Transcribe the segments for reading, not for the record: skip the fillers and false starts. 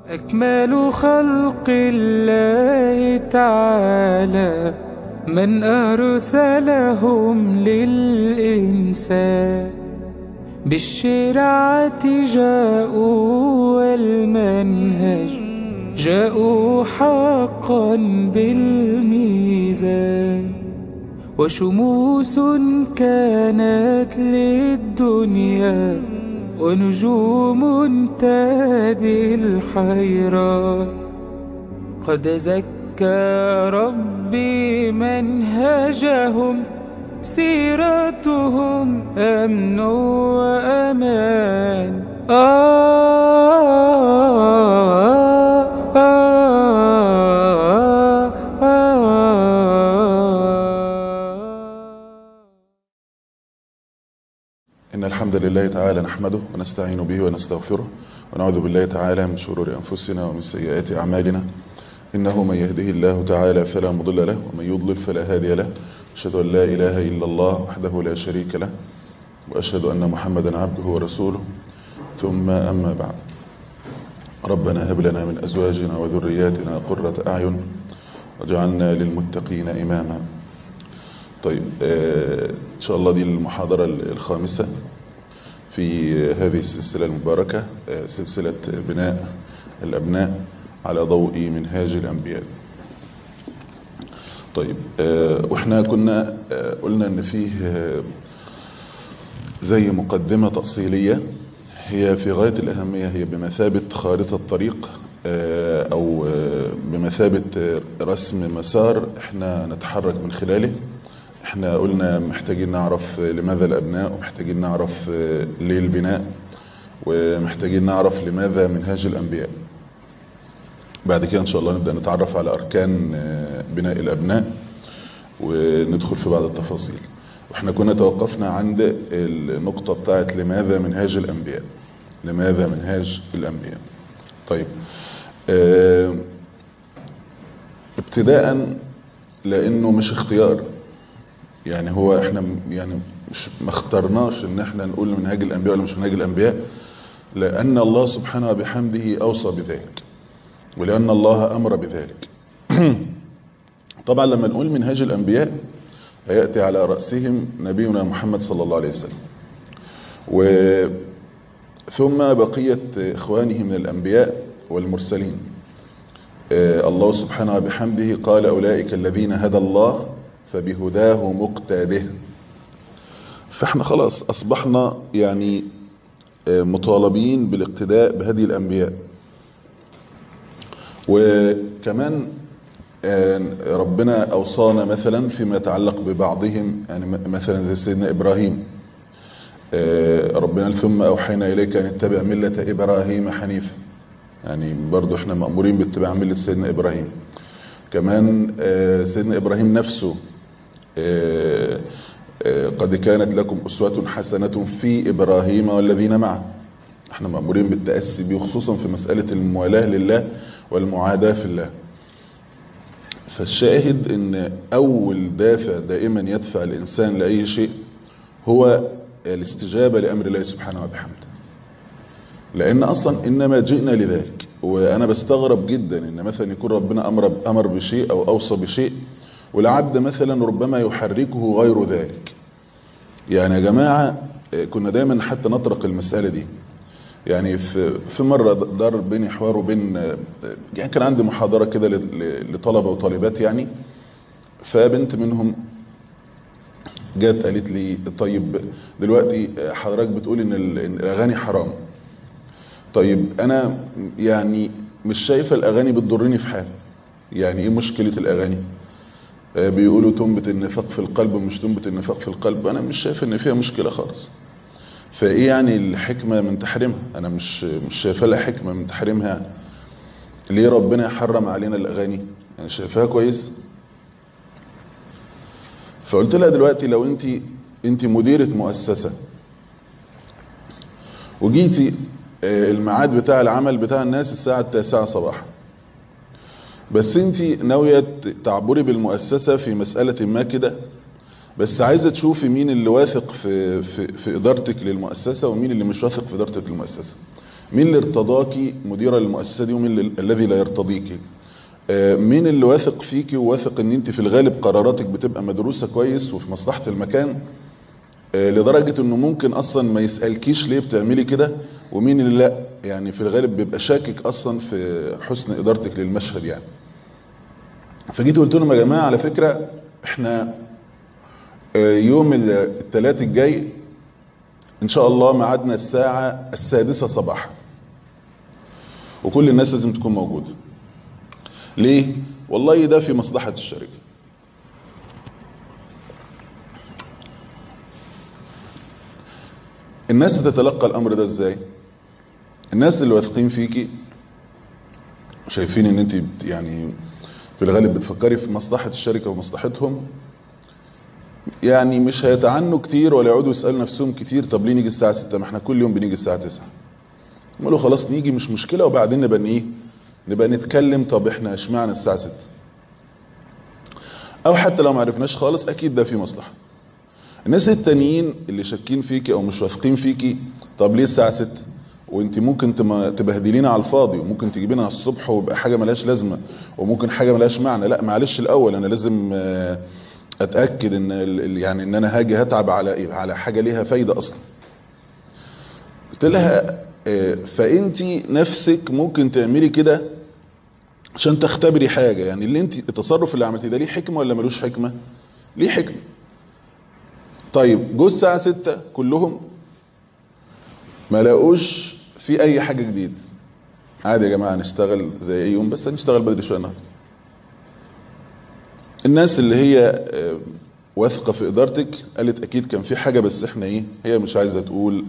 أكمل خلق الله تعالى من أرسلهم للإنسان، بالشرعة جاءوا والمنهج جاءوا حقا بالميزان، وشموس كانت للدنيا ونجوم تهدي الحيران. قد زكى ربي منهجهم، سيرتهم أمن وأمان. إن الحمد لله تعالى نحمده ونستعين به ونستغفره ونعوذ بالله تعالى من شرور أنفسنا ومن سيئات أعمالنا. إنه من يهده الله تعالى فلا مضل له ومن يضلل فلا هادي له. أشهد أن لا إله إلا الله وحده لا شريك له، وأشهد أن محمدا عبده ورسوله. ثم أما بعد، ربنا هب لنا من أزواجنا وذرياتنا قرة أعين واجعلنا للمتقين إماما. طيب، إن شاء الله دي المحاضرة الخامسة في هذه السلسلة المباركة، سلسلة بناء الأبناء على ضوء منهاج الأنبياء. طيب، وإحنا كنا قلنا أن فيه زي مقدمة تأصيلية هي في غاية الأهمية، هي بمثابة خارطة طريق أو بمثابة رسم مسار إحنا نتحرك من خلاله. احنا قلنا محتاجين نعرف لماذا الأبناء، ومحتاجين نعرف ليه البناء، ومحتاجين نعرف لماذا منهاج الأنبياء. بعد كده إن شاء الله نبدأ نتعرف على أركان بناء الأبناء وندخل في بعض التفاصيل. واحنا كنا توقفنا عند النقطة بتاعت لماذا منهاج الأنبياء. لماذا منهاج الأنبياء؟ طيب، ابتداء لأنه مش اختيار، يعني هو احنا يعني مش ما اخترناش ان احنا نقول منهاج الانبياء ولا مش منهاج الانبياء، لان الله سبحانه بحمده اوصى بذلك، ولان الله امر بذلك. طبعا لما نقول منهاج الانبياء هياتي على راسهم نبينا محمد صلى الله عليه وسلم، ثم بقيه اخوانه من الانبياء والمرسلين. الله سبحانه بحمده قال: اولئك الذين هدى الله فبهداه مقتده. فاحنا خلاص اصبحنا يعني مطالبين بالاقتداء بهدي الانبياء. وكمان ربنا اوصانا مثلا فيما يتعلق ببعضهم، يعني مثلا زي سيدنا ابراهيم، ربنا ثم اوحينا اليك ان اتبع مله ابراهيم حنيفا، يعني برضو احنا مأمورين باتباع مله سيدنا ابراهيم. كمان سيدنا ابراهيم نفسه قد كانت لكم أسوة حسنة في إبراهيم والذين معه، احنا مأمورين بالتأسي به، خصوصا في مسألة الموالاة لله والمعاداة في الله. فالشاهد ان اول دافع دائما يدفع الانسان لأي شيء هو الاستجابة لأمر الله سبحانه وبحمده، لان اصلا انما جئنا لذلك. وانا بستغرب جدا ان مثلا يكون ربنا امر بشيء او اوصى بشيء والعبد مثلا ربما يحركه غير ذلك. يعني يا جماعة كنا دايما حتى نطرق المسألة دي، يعني في مرة دار بيني حوار وبين، يعني كان عندي محاضرة كده لطلبة وطالبات يعني، فبنت منهم جات قالت لي: طيب دلوقتي حضرتك بتقول ان الاغاني حرام، طيب انا يعني مش شايفة الاغاني بتضرني في حال، يعني ايه مشكلة الاغاني؟ بيقولوا تنبت النفاق في القلب ومش تنبت النفاق في القلب، انا مش شايف ان فيها مشكلة خالص. فايه يعني الحكمة من تحريمها؟ انا مش شايفة لها حكمة من تحريمها. يعني ليه ربنا يحرم علينا الاغاني؟ يعني شايفاها كويس. فقلت لها دلوقتي لو انت مديرة مؤسسة وجيتي الميعاد بتاع العمل بتاع الناس الساعة 9 صباحا، بس انت ناوية تعبري بالمؤسسة في مسألة ما كده، بس عايزة تشوفي مين اللي واثق في إدارتك للمؤسسة ومين اللي مش واثق في إدارتك للمؤسسة. مين اللي ارتضاكي مديرة للمؤسسة دي ومين الذي لا يرتضيكي؟ مين اللي واثق فيكي وواثق ان انت في الغالب قراراتك بتبقى مدروسة كويس وفي مصلحة المكان، لدرجة انه ممكن اصلا ما يسألكيش ليه بتعملي كده، ومين اللي لا يعني في الغالب بيبقى شاكك اصلا في حسن ادارتك للمشهد يعني. فجيت قلت لهم يا جماعة على فكرة احنا يوم الثلاث الجاي ان شاء الله ميعادنا الساعة 6 صباحا، وكل الناس لازم تكون موجودة. ليه؟ والله ده في مصلحة الشركة. الناس تتلقى الامر ده ازاي؟ الناس اللي واثقين فيكي شايفين ان انت يعني في الغالب بتفكري في مصلحة الشركة ومصلحتهم، يعني مش هيتعنوا كتير ولا يقعدوا يسألوا نفسهم كتير طب ليه نيجي الساعة 6؟ ما احنا كل يوم بنيجي الساعة 9. يقولوا خلاص نيجي مش مشكلة، وبعدين نبقى نتكلم طب احنا اشمعنى الساعة 6؟ او حتى لو ما عرفناش خالص اكيد ده في مصلحة. الناس التانيين اللي شاكين فيكي او مش واثقين فيكي، طب ليه الساعة 6؟ وانت ممكن تبهدلينا على الفاضي، وممكن تجيبينا على الصبح ويبقى حاجة ملهاش لازمة، وممكن حاجة ملهاش معنى. لا معلش الاول انا لازم اتأكد ان يعني ان انا هاجي هتعب على حاجة ليها فايدة اصلا. قلت لها فانت نفسك ممكن تعملي كده عشان تختبري حاجة، يعني اللي انت التصرف اللي عملتيه ده ليه حكمة ولا ملوش حكمة؟ ليه حكمة. طيب جو الساعة 6 كلهم ما لاقوش في اي حاجة جديدة، عادي يا جماعة نشتغل زي اي يوم بس هنشتغل بدري شوية النهارده. الناس اللي هي واثقة في ادارتك قالت اكيد كان في حاجة بس احنا هي مش عايزة تقول،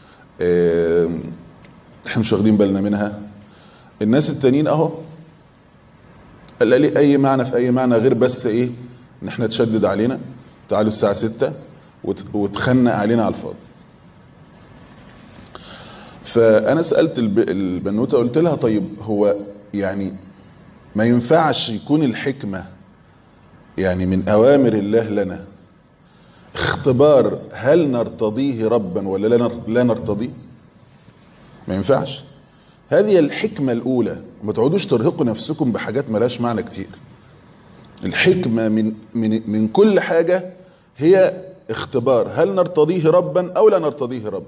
احنا مش واخدين بالنا منها. الناس التانيين اهو قال لي اي معنى في اي معنى غير بس ان احنا تشدد علينا تعالوا الساعة 6 وتخنق علينا على الفاضي. فانا سألت البنوتة قلت لها طيب هو يعني ما ينفعش يكون الحكمة يعني من اوامر الله لنا اختبار هل نرتضيه ربا ولا لا نرتضيه؟ ما ينفعش. هذه الحكمة الاولى، ما تقعدوش ترهقوا نفسكم بحاجات ملاش معنى كتير. الحكمة من كل حاجة هي اختبار هل نرتضيه ربا او لا نرتضيه ربا.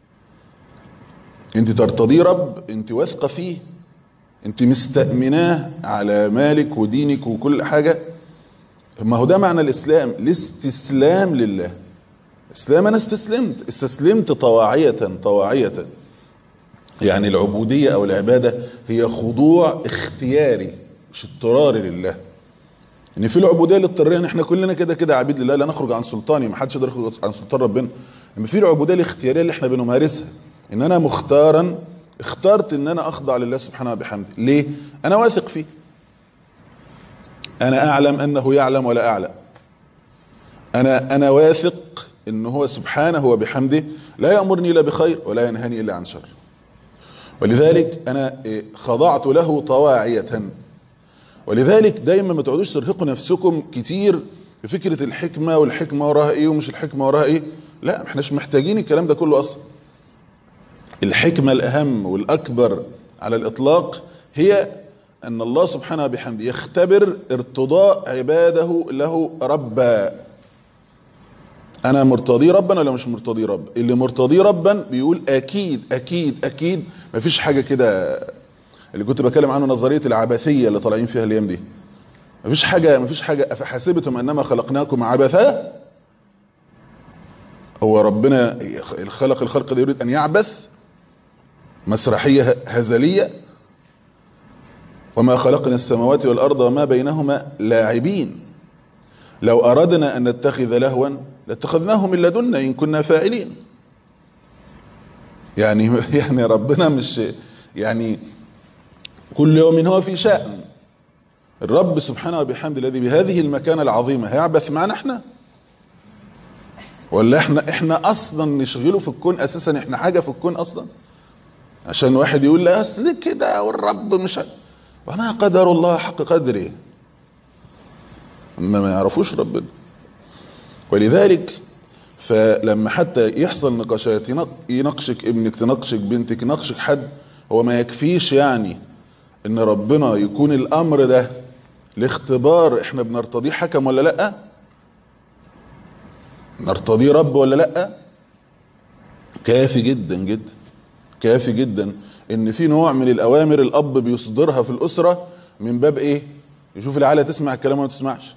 انت ترتضيه رب، انت واثقة فيه، انت مستأمناه على مالك ودينك وكل حاجة. ما هو ده معنى الاسلام، الاستسلام لله. اسلام انا استسلمت طواعية. يعني العبودية او العبادة هي خضوع اختياري مش اضطراري لله. ان في العبودية الاضطرارية ان احنا كلنا كده عبيد لله لا نخرج عن سلطاني، ما حدش يقدر يخرج عن سلطان ربنا. اما في العبودية الاختيارية اللي احنا بنمارسها ان انا اخترت ان انا اخضع لله سبحانه وبحمده. ليه؟ انا واثق فيه، انا اعلم انه يعلم ولا اعلم، انا واثق ان هو سبحانه وبحمده لا يأمرني الا بخير ولا ينهاني الا عن شر. ولذلك انا خضعت له طواعية. ولذلك دايما ما تقعدوش ترهقوا نفسكم كتير بفكرة الحكمة والحكمة وراها ايه ومش الحكمة وراها ايه. لا احنا مش محتاجين الكلام ده كله اصلا. الحكمة الاهم والاكبر على الاطلاق هي ان الله سبحانه وبحمده يختبر ارتضاء عباده له ربا. انا مرتضي ربا ولا مش مرتضي رب؟ اللي مرتضي ربا بيقول اكيد اكيد اكيد مفيش حاجة كده اللي كنت بكلم عنه نظرية العبثية اللي طالعين فيها الايام دي. مفيش حاجة افحسبتم انما خلقناكم عبثا. هو ربنا خلق الخلق ده يريد ان يعبث؟ مسرحية هزلية. وما خلقنا السماوات والارض وما بينهما لاعبين. لو اردنا ان نتخذ لهوا لاتخذناه من لدنا ان كنا فاعلين. يعني ربنا مش يعني كل يوم هو في شأن. الرب سبحانه وبحمده الذي بهذه المكانة العظيمة هيعبث معنا احنا؟ ولا احنا اصلا نشغله في الكون اساسا؟ احنا حاجة في الكون اصلا عشان واحد يقول لا اصل كده والرب مش وما قدر الله حق قدره. ما يعرفوش ربنا. ولذلك فلما حتى يحصل نقاشات يناقشك ابنك تناقشك بنتك يناقشك حد هو ما يكفيش يعني ان ربنا يكون الامر ده لاختبار احنا بنرتضيه حكم ولا لا، نرتضيه رب ولا لا؟ كافي جدا جدا، كافي جدا ان في نوع من الاوامر الاب بيصدرها في الاسرة من باب ايه؟ يشوف العيله تسمع الكلام ولا ما تسمعش.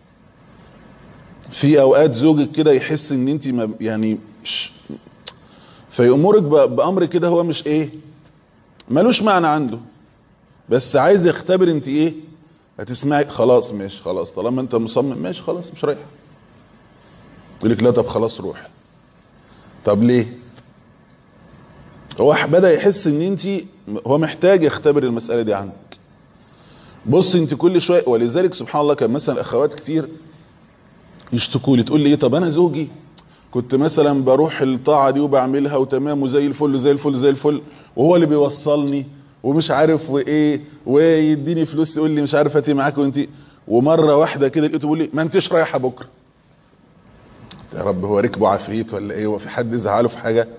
في اوقات زوجك كده يحس ان انت يعني فيأمرك بامر كده هو مش ايه، ملوش معنى عنده، بس عايز يختبر انت ايه هتسمعي. خلاص ماشي، خلاص طالما انت مصمم ماشي خلاص مش رايح. يقول لك لا طب خلاص روح. طب ليه؟ هو بدأ يحس ان انت، هو محتاج يختبر المسألة دي عندك. بص انت كل شوية، ولذلك سبحان الله كان مثلا اخوات كتير يشتكوا لي، تقول لي ايه طب انا زوجي كنت مثلا بروح الطاعة دي وبعملها وتمام وزي الفل زي الفل زي الفل، وهو اللي بيوصلني ومش عارف وايه، ويديني فلوس يقول لي مش عارف هاتي معاك وانت، ومرة واحدة كده لقيته بيقول لي ما انتش رايحة بكرة. يا رب هو ركبه عفريت ولا ايه؟ وفي حد زعله في حاجة؟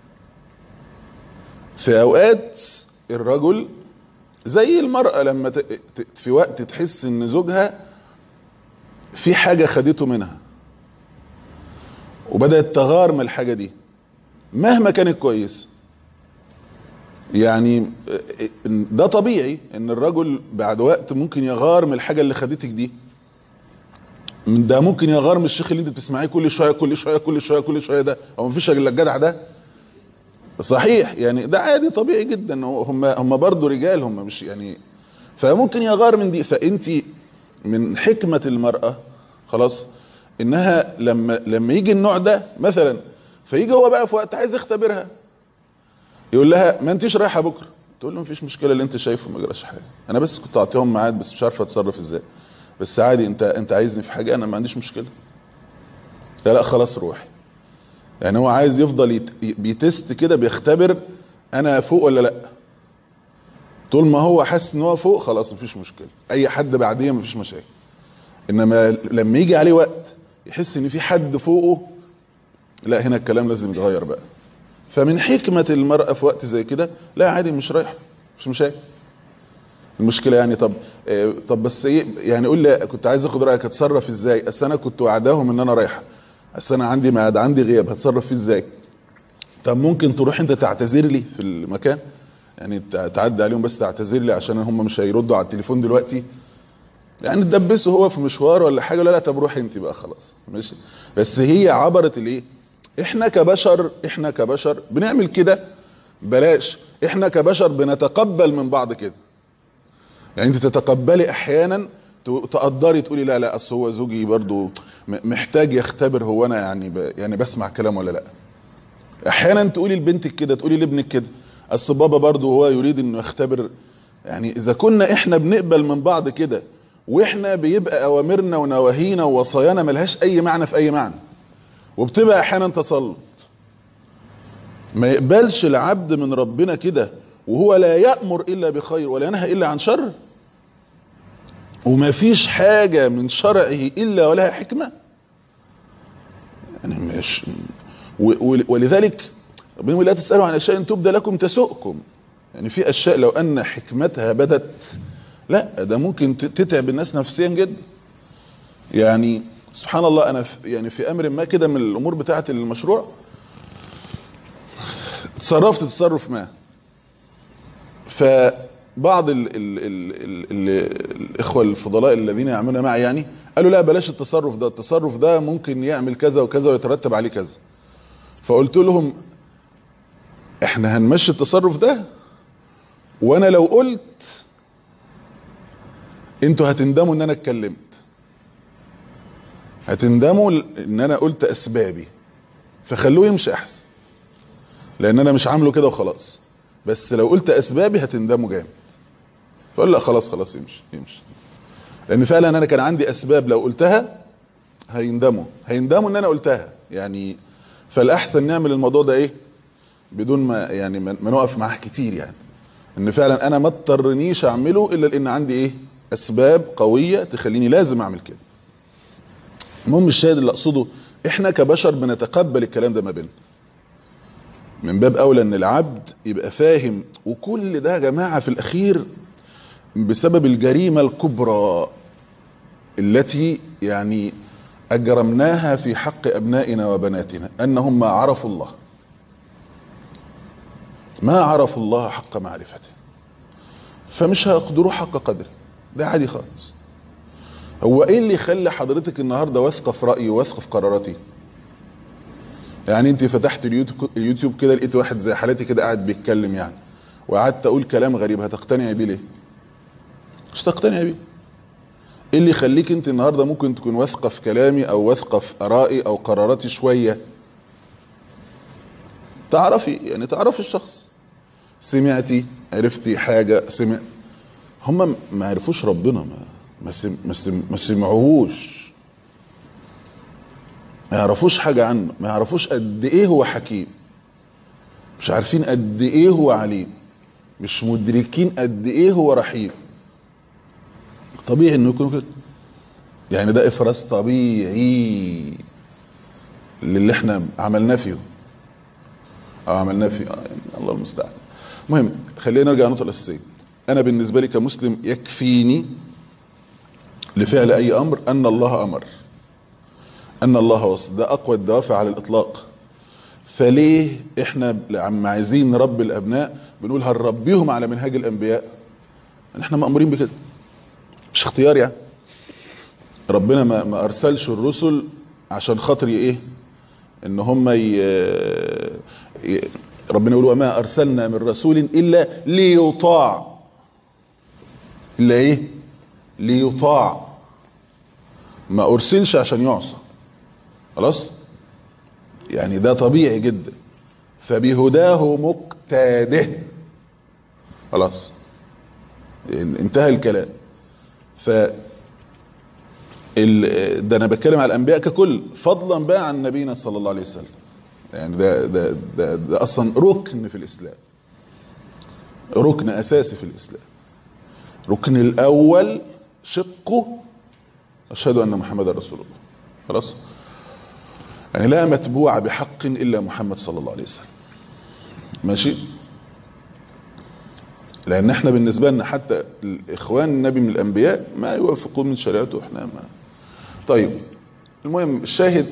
في اوقات الرجل زي المرأة لما في وقت تحس ان زوجها في حاجة خدته منها وبدأت تغار من الحاجة دي مهما كانت كويس، يعني ده طبيعي ان الرجل بعد وقت ممكن يغار من الحاجة اللي خدتك دي. ده ممكن يغار من الشيخ اللي انت بتسمعيه كل شوية كل شوية كل شوية كل شوية ده، هو مفيش الا الجدع ده؟ صحيح، يعني ده عادي طبيعي جدا، هم برضه رجال، هم مش يعني، فممكن يغار من دي. فانت من حكمة المرأة خلاص انها لما يجي النوع ده مثلا، فيجي هو بقى في وقت عايز يختبرها يقول لها ما انتش رايحه بكره، تقول له مفيش مشكله اللي انت شايفه ما جراش حاجه، انا بس كنت اعطيهم ميعاد بس مش عارف اتصرف ازاي، بس عادي انت عايزني في حاجه انا ما عنديش مشكله. لا خلاص روح. يعني هو عايز يفضل بيتست كده، بيختبر انا فوق ولا لا. طول ما هو حاسس ان هو فوق خلاص مفيش مشكله، اي حد بعديه مفيش مشاكل. انما لما يجي عليه وقت يحس ان في حد فوقه، لا هنا الكلام لازم يتغير بقى. فمن حكمة المرأة في وقت زي كده لا عادي مش رايحة مش مشاكل. المشكلة يعني طب بس ايه يعني، قول لي كنت عايز اخد رأيك اتصرف ازاي، اصل انا كنت وعداهم ان انا رايحة، اصل انا عندي ميعاد عندي غياب، هتصرف فيه ازاي؟ طب ممكن تروح انت تعتذر لي في المكان، يعني تعدي عليهم بس تعتذر لي عشان هم مش هيردوا على التليفون دلوقتي، يعني تدبسه هو في مشوار ولا حاجة. لا طب روح انت بقى خلاص ماشي. بس هي عبرت الايه، احنا كبشر بنعمل كده. بلاش احنا كبشر بنتقبل من بعض كده، يعني انت تتقبلي احيانا تقدري تقولي لا اصل هو زوجي برضو محتاج يختبر هو انا يعني بسمع كلام ولا لا. احيانا تقولي لبنتك كده، تقولي لابنك كده اصل بابا برضو هو يريد انه يختبر. يعني اذا كنا احنا بنقبل من بعض كده، واحنا بيبقى اوامرنا ونواهينا ووصايانا ملهاش اي معنى في اي معنى، وبتبقى احيانا تسلط. ما يقبلش العبد من ربنا كده وهو لا يأمر إلا بخير ولا ينهى إلا عن شر، وما فيش حاجة من شرعه إلا ولها حكمة. يعني مش ولذلك ربنا يقول لا تسألوا عن أشياء تبدى لكم تسؤكم. يعني في أشياء لو أن حكمتها بدت، لا ده ممكن تتعب الناس نفسيا جدا. يعني سبحان الله أنا يعني في أمر ما كده من الأمور بتاعة المشروع تصرفت تصرف ما، فبعض الإخوة الفضلاء الذين يعملون معي يعني قالوا لا بلاش التصرف ده ممكن يعمل كذا وكذا ويترتب عليه كذا. فقلت لهم احنا هنمشي التصرف ده، وانا لو قلت انتوا هتندموا ان انا اتكلمت، هتندموا ان انا قلت اسبابي، فخلوه يمشي احسن، لان انا مش عامله كده وخلاص، بس لو قلت اسبابي هتندموا جامد. فقال لا خلاص يمشي، لان فعلا انا كان عندي اسباب لو قلتها هيندموا ان انا قلتها يعني. فالاحسن نعمل الموضوع ده ايه بدون ما يعني ما نقف معاه كتير، يعني ان فعلا انا ما اضطرنيش اعمله الا لان عندي ايه اسباب قوية تخليني لازم اعمل كده. المهم الشاهد اللي اقصده احنا كبشر بنتقبل الكلام ده ما بيننا، من باب اولى ان العبد يبقى فاهم. وكل ده يا جماعة في الاخير بسبب الجريمة الكبرى التي يعني اجرمناها في حق ابنائنا وبناتنا، انهم ما عرفوا الله، ما عرفوا الله حق معرفته، فمش هيقدروا حق قدره. ده عادي خالص. هو ايه اللي يخلي حضرتك النهارده واثقه في رايي واثقه في قراراتي؟ يعني انت فتحت اليوتيوب كده لقيت واحد زي حالتي كده قاعد بيتكلم يعني، وقعدت اقول كلام غريب، هتقتنعي بيه ليه؟ مش تقتنعي بيه. ايه اللي يخليك انت النهارده ممكن تكون واثقه في كلامي او واثقه في ارائي او قراراتي شويه؟ تعرفي يعني، تعرفي الشخص، سمعتي، عرفتي حاجه، هم ما عرفوش ربنا، ما سمعوهوش، ما يعرفوش حاجة عنه، ما يعرفوش قد ايه هو حكيم، مش عارفين قد ايه هو عليم، مش مدركين قد ايه هو رحيم. طبيعي انه يكون كده. يعني ده افراز طبيعي للي احنا عملناه فيه او عملناه فيه يعني الله المستعان. المهم خلينا نرجع للنقطة الاساسية. انا بالنسبة لي كمسلم يكفيني لفعل اي امر ان الله امر، ان الله وصى، ده اقوى الدوافع على الاطلاق. فليه احنا عم عايزين نربي الابناء بنقول هنربيهم على منهاج الانبياء؟ احنا مأمورين بكده، مش اختيار يعني. ربنا ما ارسلش الرسل عشان خاطر ايه؟ ان هم ربنا يقول وما ارسلنا من رسول الا ليطاع. الا ايه؟ ليطاع. ما ارسلش عشان يعصى. خلاص؟ يعني ده طبيعي جدا. فبهداه مقتاده. خلاص انتهى الكلام. ده انا بتكلم على الانبياء ككل، فضلا بقى عن نبينا صلى الله عليه وسلم. يعني ده اصلا ركن في الاسلام، ركن اساسي في الاسلام. ركن الاول شقه اشهد ان محمد رسول الله. خلاص؟ يعني لا متبوع بحق الا محمد صلى الله عليه وسلم. ماشي؟ لان احنا بالنسبه لنا حتى الاخوان النبي من الانبياء ما يوافقون من شريعته، احنا ما. طيب المهم الشاهد،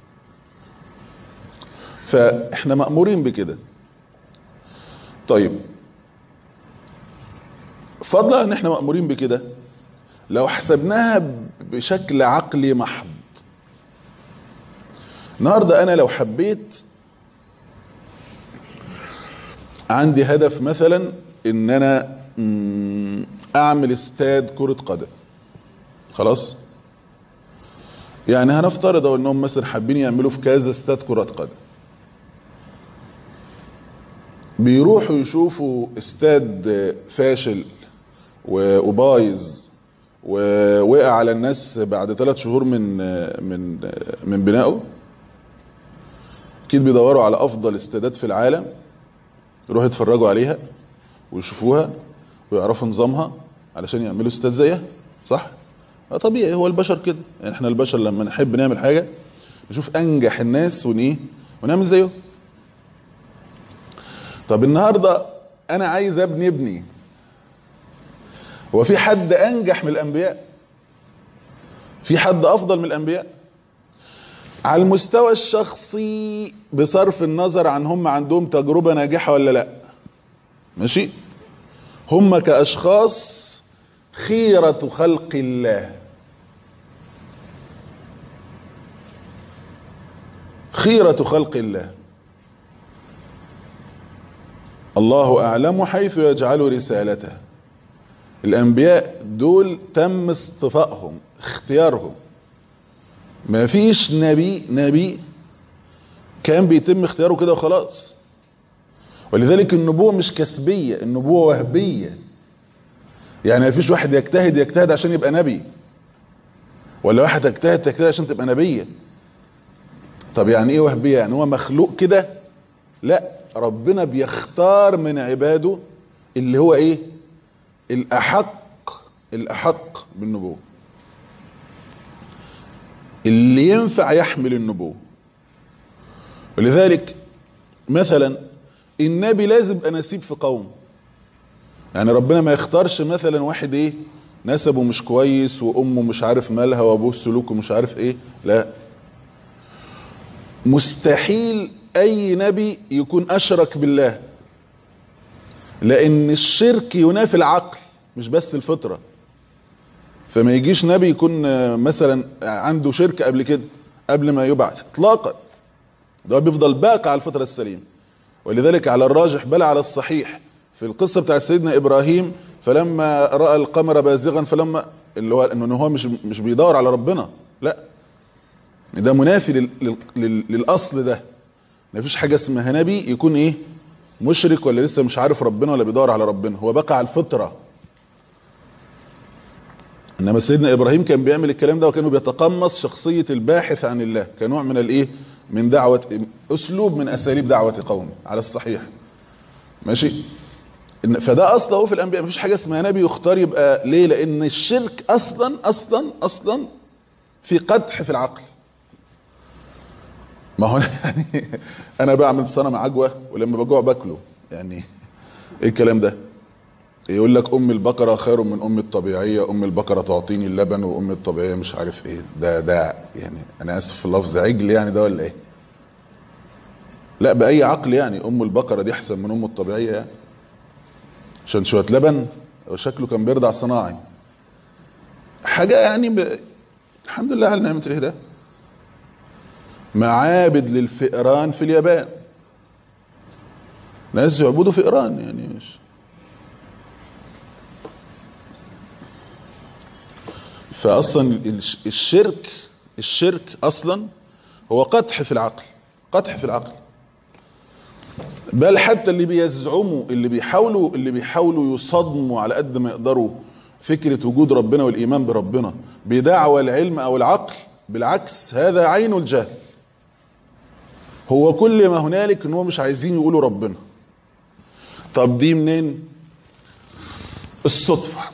فاحنا مأمورين بكده. طيب فضلا ان احنا مأمورين بكده، لو حسبناها بشكل عقلي محض، النهارده انا لو حبيت عندي هدف مثلا ان انا اعمل استاد كرة قدم، خلاص؟ يعني هنفترض انهم مثلا حابين يعملوا في كذا استاد كرة قدم، بيروحوا يشوفوا استاد فاشل وبايظ ووقع على الناس بعد 3 شهور من بنائه. اكيد بيدوروا على افضل استادات في العالم، يروحوا يتفرجوا عليها ويشوفوها ويعرفوا نظامها علشان يعملوا استاد زيها، صح؟ طبيعي، هو البشر كده. يعني احنا البشر لما نحب نعمل حاجة نشوف انجح الناس ونعمل زيه. طب النهاردة انا عايز ابني، هو في حد انجح من الانبياء؟ في حد افضل من الانبياء؟ على المستوى الشخصي بصرف النظر عن هم عندهم تجربة ناجحة ولا لا، ماشي؟ هم كأشخاص خيرة خلق الله، خيرة خلق الله. الله أعلم حيث يجعل رسالته. الأنبياء دول تم اصطفائهم، اختيارهم. ما فيش نبي كان بيتم اختياره كده وخلاص. ولذلك النبوة مش كسبية، النبوة وهبية. يعني ما فيش واحد يجتهد عشان يبقى نبي، ولا واحد تجتهد عشان تبقى نبية. طب يعني ايه وهبية؟ يعني هو مخلوق كده؟ لا، ربنا بيختار من عباده اللي هو ايه؟ الأحق بالنبوة، اللي ينفع يحمل النبوة. ولذلك مثلا النبي لازم يبقى نسيب في قوم. يعني ربنا ما يختارش مثلا واحد ايه نسبه مش كويس وامه مش عارف مالها وابوه سلوكه مش عارف ايه، لا، مستحيل اي نبي يكون اشرك بالله، لان الشرك ينافي العقل مش بس الفطرة. فما يجيش نبي يكون مثلا عنده شرك قبل كده قبل ما يبعث اطلاقا، ده بيفضل باقي على الفطرة السليمة. ولذلك على الراجح بل على الصحيح في القصة بتاعت سيدنا ابراهيم، فلما رأى القمر بازغا فلما اللي هو انه هو مش بيدور على ربنا، لا، ده منافي للاصل ده. مفيش حاجة اسمها نبي يكون ايه مشرك ولا لسه مش عارف ربنا ولا بيدور على ربنا، هو بقى على الفطرة. انما سيدنا ابراهيم كان بيعمل الكلام ده وكانوا بيتقمص شخصية الباحث عن الله كنوع من الايه من دعوة، اسلوب من اساليب دعوة قوم على الصحيح. ماشي. فده اصلا هو في الانبياء مفيش حاجة اسمها نبي يختار يبقى ليه، لان الشرك اصلا في قدح في العقل. ما هو يعني انا بعمل صنم عجوة ولما بجوع باكله، يعني ايه الكلام ده؟ يقول لك ام البقرة خير من ام الطبيعية، ام البقرة تعطيني اللبن وام الطبيعية مش عارف ايه، ده يعني انا اسف في اللفظ عجل يعني ده ولا ايه؟ لا بأي عقل يعني ام البقرة دي احسن من ام الطبيعية يعني عشان شوية لبن؟ وشكله كان بيرضع صناعي حاجة يعني الحمد لله على نعمة الهداية. معابد للفئران في اليابان، ناس يعبدوا فئران يعني مش. فاصلا الشرك اصلا هو قدح في العقل، قدح في العقل. بل حتى اللي بيزعموا اللي بيحاولوا يصدموا على قد ما يقدروا فكرة وجود ربنا والايمان بربنا بدعوى العلم او العقل، بالعكس هذا عين الجهل. هو كل ما هنالك ان هو مش عايزين يقولوا ربنا. طب دي منين؟ الصدفة.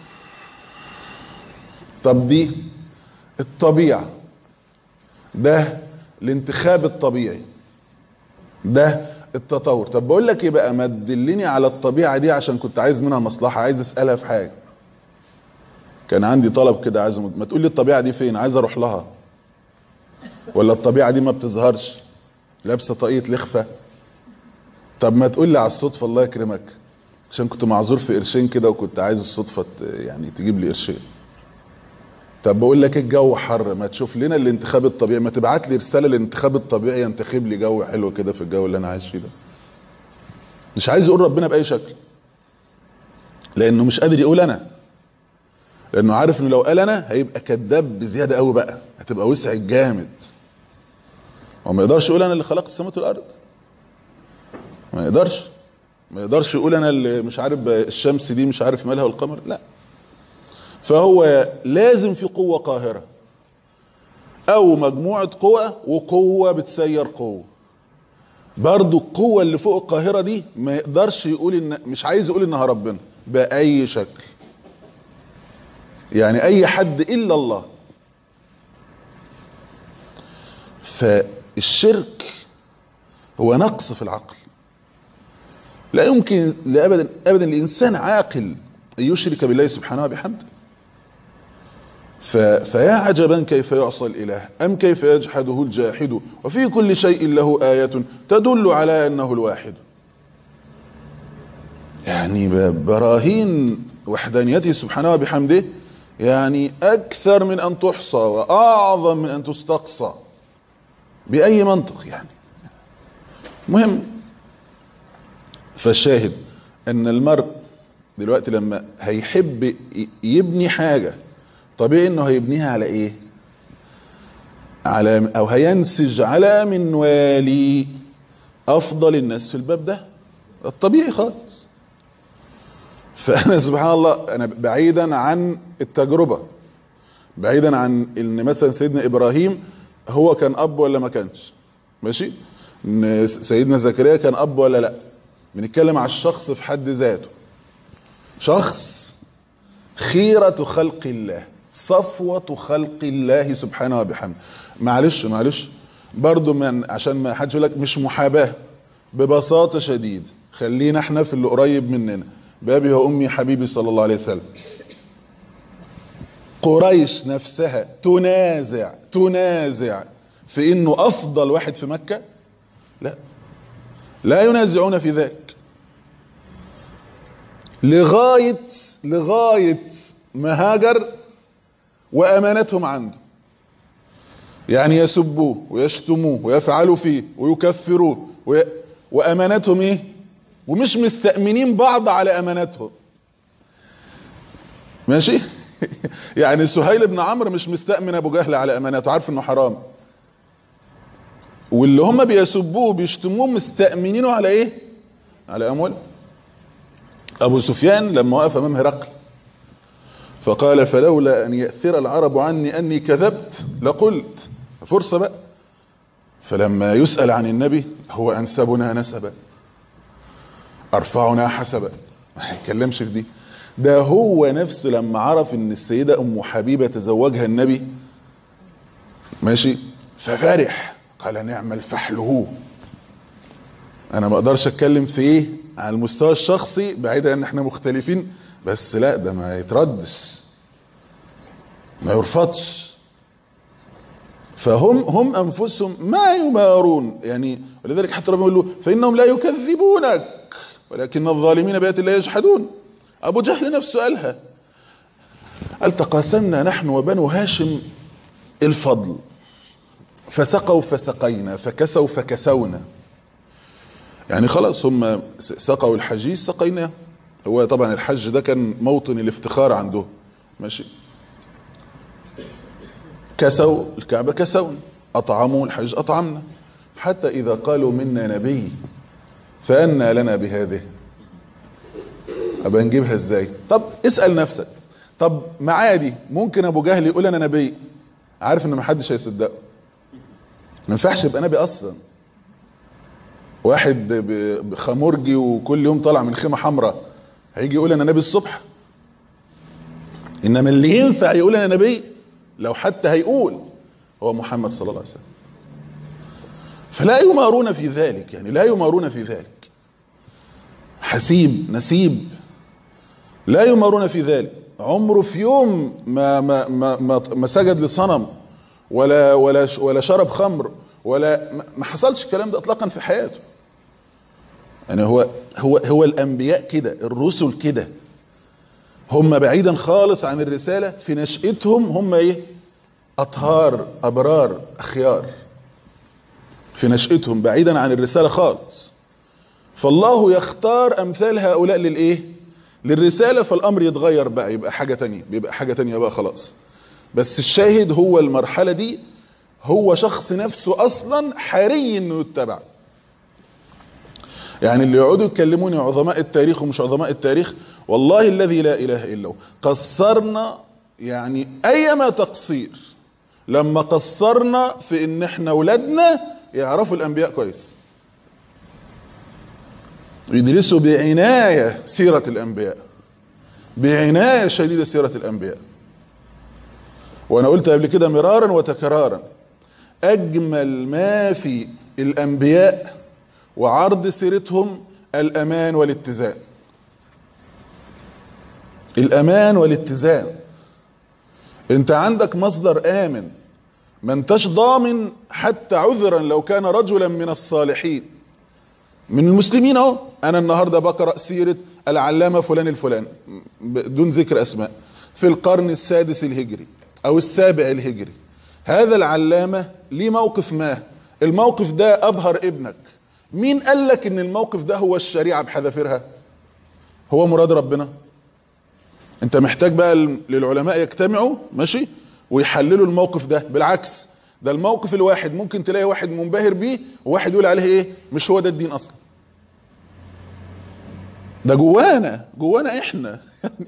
طب دي الطبيعة، ده الانتخاب الطبيعي، ده التطور. طب بقول لك ايه بقى، ما تدلني على الطبيعة دي عشان كنت عايز منها مصلحة، عايز اسألها في حاجة، كان عندي طلب كده عايز ما تقول لي الطبيعة دي فين، عايز اروح لها. ولا الطبيعة دي ما بتظهرش لابسة طاقية لخفة. طب ما تقول لي على الصدفة الله يكرمك، عشان كنت معذور في قرشين كده وكنت عايز الصدفة يعني تجيب لي قرشين. طب بقول لك الجو حر، ما تشوف لنا الانتخاب الطبيعي، ما تبعت لي رسالة الانتخاب الطبيعي ينتخب لي جو حلو كده في الجو اللي انا عايش فيه ده. مش عايز يقول ربنا بأي شكل، لانه مش قادر يقول انا، لانه عارف انه لو قال انا هيبقى كذاب بزيادة قوي بقى، هتبقى وسع جامد. وما يقدرش يقول انا اللي خلق السماوات والارض، ما يقدرش يقول انا اللي مش عارف الشمس دي مش عارف مالها والقمر، لا. فهو لازم في قوة قاهرة او مجموعة قوى وقوة بتسير قوة. برضو القوة اللي فوق القاهرة دي ما يقدرش يقول مش عايز يقول انها ربنا بأي شكل، يعني اي حد الا الله. فالشرك هو نقص في العقل. لا يمكن ابدا الانسان عاقل ان يشرك بالله سبحانه وبحمده. فيا عجبا كيف يعصى الاله ام كيف يجحده الجاحد وفي كل شيء له آية تدل على انه الواحد. يعني براهين وحدانيته سبحانه وبحمده يعني اكثر من ان تحصى واعظم من ان تستقصى باي منطق يعني. مهم. فالشاهد ان المرء دلوقتي لما هيحب يبني حاجة طبيعي انه هيبنيها على ايه، على او هينسج على منوالي افضل الناس في الباب ده، الطبيعي خالص. فانا سبحان الله انا بعيدا عن التجربة، بعيدا عن ان مثلا سيدنا ابراهيم هو كان اب ولا ما كانش، ماشي، ان سيدنا زكريا كان اب ولا لا، بنتكلم على الشخص في حد ذاته، شخص خيرة خلق الله، صفوة خلق الله سبحانه وبحمده. معلش برضو عشان ما حدش يقول لك مش محاباة، ببساطة شديد خلينا احنا في اللي قريب مننا، بابي وامي حبيبي صلى الله عليه وسلم. قريش نفسها تنازع في انه افضل واحد في مكة؟ لا ينازعون في ذلك، لغاية ما هاجر وامانتهم عنده. يعني يسبوه ويشتموه ويفعلوا فيه ويكفروه وامانتهم ايه؟ ومش مستأمنين بعض على امانتهم. ماشي. يعني سهيل بن عمرو مش مستأمن ابو جهل على امانته، عارف انه حرام، واللي هم بيسبوه بيشتموه مستأمنينه على ايه؟ على اموال. ابو سفيان لما وقف امام هرقل فقال فلولا ان يأثر العرب عني اني كذبت لقلت، فرصة بقى. فلما يسأل عن النبي هو انسبنا نسبا ارفعنا حسبا، ما هيتكلمش في دي. ده هو نفسه لما عرف ان السيدة ام حبيبة تزوجها النبي ماشي ففرح، قال نعم الفحل هو. انا ما اقدرش اتكلم في ايه على المستوى الشخصي بعيدا ان احنا مختلفين، بس لا ده ما يتردش ما يرفضش. فهم انفسهم ما يمارون يعني، ولذلك حتى ربنا يقول له فانهم لا يكذبونك ولكن الظالمين بآيات الله يجحدون. ابو جهل نفسه قالها، قال تقاسمنا نحن وبنو هاشم الفضل فسقوا فسقينا فكسوا فكسونا. يعني خلاص هم سقوا الحجيج سقيناه. هو طبعا الحج ده كان موطن الافتخار عنده ماشي. كسوا الكعبة كسونا، أطعموا الحج أطعمنا، حتى إذا قالوا منا نبي فأنى لنا بهذه، أبقى نجيبها إزاي؟ طب اسأل نفسك، طب معادي ممكن أبو جهل يقول أنا نبي عارف إن محدش هيصدقه، ما ينفعش يبقى نبي أصلا. واحد بخمرجي وكل يوم طالع من خيمة حمراء هيجي يقول أنا نبي الصبح؟ إنما اللي ينفع يقول أنا نبي لو حتى هيقول هو محمد صلى الله عليه وسلم. فلا يمارون في ذلك، يعني لا يمارون في ذلك. حسيب نسيب لا يمارون في ذلك. عمره في يوم ما سجد لصنم ولا شرب خمر ولا ما حصلش الكلام ده اطلاقا في حياته. يعني هو الانبياء كده، الرسل كده، هم بعيدا خالص عن الرسالة في نشأتهم، هم ايه؟ اطهار ابرار اخيار في نشأتهم بعيدا عن الرسالة خالص. فالله يختار امثال هؤلاء للايه؟ للرسالة. فالامر يتغير بقى، يبقى حاجة تانية، بيبقى حاجة تانية بقى خلاص. بس الشاهد هو المرحلة دي هو شخص نفسه اصلا حري انه يتبع. يعني اللي يقعدوا يكلموني عظماء التاريخ ومش عظماء التاريخ، والله الذي لا اله الا هو قصرنا يعني ايما تقصير لما قصرنا في ان احنا ولادنا يعرفوا الانبياء كويس، يدرسوا بعناية سيرة الانبياء، بعناية شديدة سيرة الانبياء. وانا قلت قبل كده مرارا وتكرارا، اجمل ما في الانبياء وعرض سيرتهم الامان والاتزان. الامان والاتزان. انت عندك مصدر امن، ما انتش ضامن حتى عذرا لو كان رجلا من الصالحين من المسلمين. اهو انا النهارده بقرا سيره العلامه فلان الفلاني بدون ذكر اسماء في القرن السادس الهجري او السابع الهجري. هذا العلامه ليه موقف ما، الموقف ده ابهر ابنك. مين قال لك ان الموقف ده هو الشريعه بحذافيرها؟ هو مراد ربنا؟ انت محتاج بقى للعلماء يجتمعوا ماشي ويحللوا الموقف ده. بالعكس، ده الموقف الواحد ممكن تلاقي واحد منبهر بيه وواحد يقول عليه ايه؟ مش هو ده الدين اصلا. ده جوانا احنا.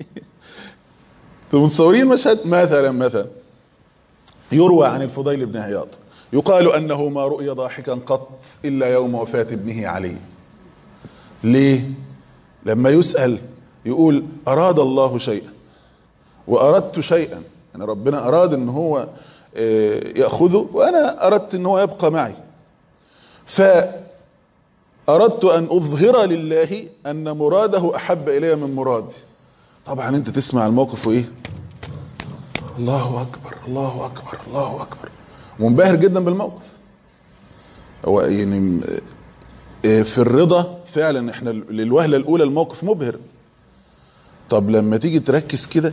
انتوا متصورين مشهد؟ مثلا يروى عن الفضيل بن عياض يقال انه ما رؤي ضاحكا قط الا يوم وفاة ابنه علي. ليه؟ لما يسأل يقول اراد الله شيئا واردت شيئا، يعني ربنا اراد ان هو يأخذه وانا اردت ان هو يبقى معي. أردت أن أظهر لله أن مراده أحب إلي من مرادي. طبعا أنت تسمع الموقف وإيه؟ الله أكبر الله أكبر الله أكبر، منبهر جدا بالموقف. هو يعني في الرضا فعلا احنا للوهلة الأولى الموقف مبهر. طب لما تيجي تركز كده،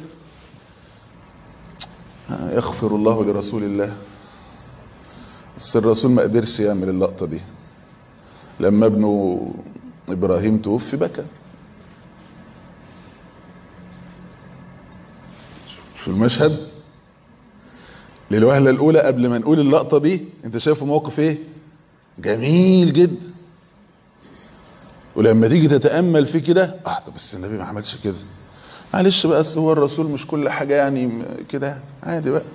يغفر الله لرسول الله، بس الرسول ما قدرش يعمل اللقطة دي. لما ابنه إبراهيم توفي بكى. في المشهد للوهلة الأولى قبل ما نقول اللقطة دي، انت شايفه موقف ايه؟ جميل جدا. ولما تيجي تتأمل فيه كده، بس النبي ما عملش كده، معلش بقى، هو الرسول مش كل حاجة يعني كده، عادي بقى،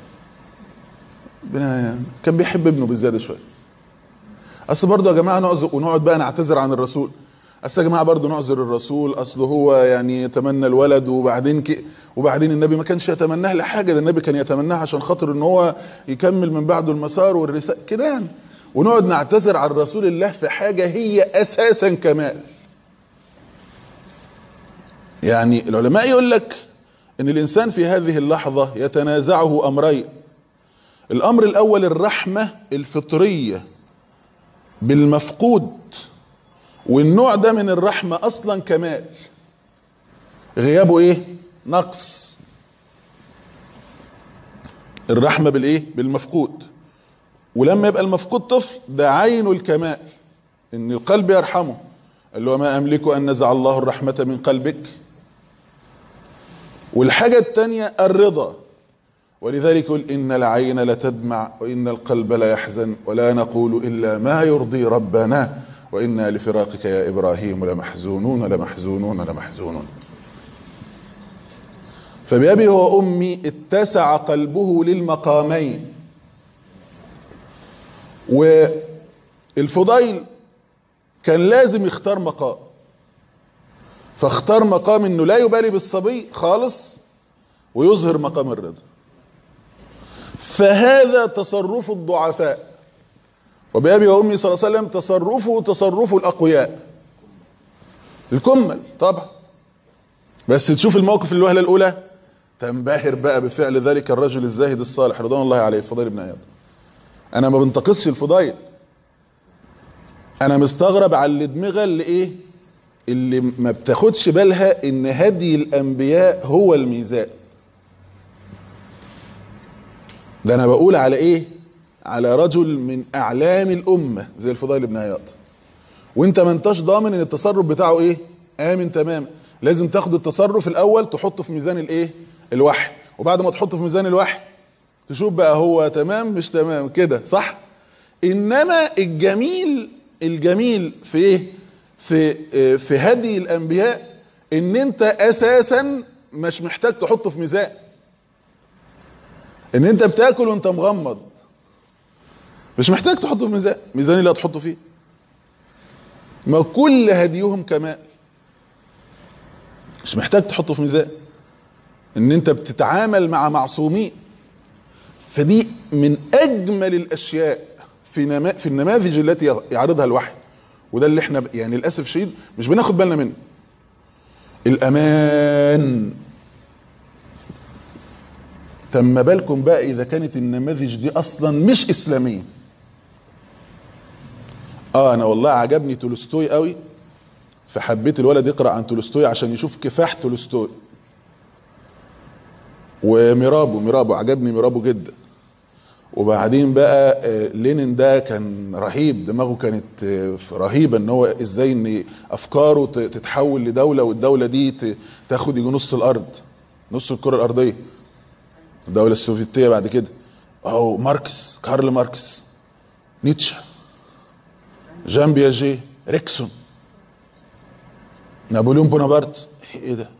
كان بيحب ابنه بالزيادة شوية. اصل برضه يا جماعة نقعد بقى نعتذر عن الرسول. اصل يا جماعة برضه نعذر الرسول، اصله هو يعني يتمنى الولد، وبعدين النبي ما كانش يتمناه لحاجة، ده النبي كان يتمناه عشان خاطر ان هو يكمل من بعده المسار والرسالة كده يعني. ونقعد نعتذر عن رسول الله في حاجة هي اساسا كمال. يعني العلماء يقول لك ان الانسان في هذه اللحظة يتنازعه امرين. الامر الاول الرحمة الفطرية بالمفقود، والنوع ده من الرحمة اصلا كمال، غيابه ايه؟ نقص. الرحمة بالايه؟ بالمفقود. ولما يبقى المفقود طفل، ده عين الكمال، ان القلب يرحمه، اللي هو ما املك ان نزع الله الرحمة من قلبك. والحاجة التانية الرضا، ولذلك يقول إن العين لتدمع وإن القلب لا يحزن ولا نقول إلا ما يرضي ربنا وإنا لفراقك يا إبراهيم لمحزونون لمحزونون لمحزونون. فبأبي وأمي اتسع قلبه للمقامين. والفضيل كان لازم يختار مقام، فاختار مقام انه لا يبالي بالصبي خالص ويظهر مقام الرضا. فهذا تصرف الضعفاء، وبأبي وأمي صلى الله عليه وسلم تصرفه تصرف الأقوياء الكمل طبعا. بس تشوف الموقف الوهلة الأولى تنبهر بقى بفعل ذلك الرجل الزاهد الصالح رضوان الله عليه، الفضيل بن عياض. أنا ما بنتقصش الفضيل، أنا مستغرب على الادمغة اللي إيه، اللي ما بتاخدش بالها إن هدي الأنبياء هو الميزان. ده أنا بقول على إيه؟ على رجل من أعلام الأمة زي الفضيل بن عياض، وانت ما انتش ضامن ان التصرف بتاعه ايه؟ آمن تمام. لازم تاخد التصرف الأول تحطه في ميزان الايه؟ الوحي، وبعد ما تحطه في ميزان الوحي تشوف بقى هو تمام مش تمام كده، صح؟ إنما الجميل في ايه؟ في هدي الأنبياء ان انت أساسا مش محتاج تحطه في ميزان، ان انت بتاكل وانت مغمض، مش محتاج تحطه في ميزان اللي هتحطه فيه. ما كل هديهم كمال، مش محتاج تحطه في ميزان، ان انت بتتعامل مع معصومين. فدي من اجمل الاشياء في النماذج التي يعرضها الوحي، وده اللي احنا يعني للاسف شديد مش بناخد بالنا منه. الامان. تم بالكم بقى اذا كانت النماذج دي اصلا مش اسلاميه. انا والله عجبني تولستوي قوي، فحبيت الولد يقرأ عن تولستوي عشان يشوف كفاح تولستوي. وميرابو عجبني ميرابو جدا. وبعدين بقى لينين ده كان رهيب، دماغه كانت رهيبة، ان هو ازاي ان افكاره تتحول لدولة، والدولة دي تاخد يجي نص الارض، نص الكرة الارضية، الدولة السوفيتية بعد كده. اهو ماركس، كارل ماركس، نيتشه، جان بياجي، ريكسون، نابليون بونابرت. ايه ده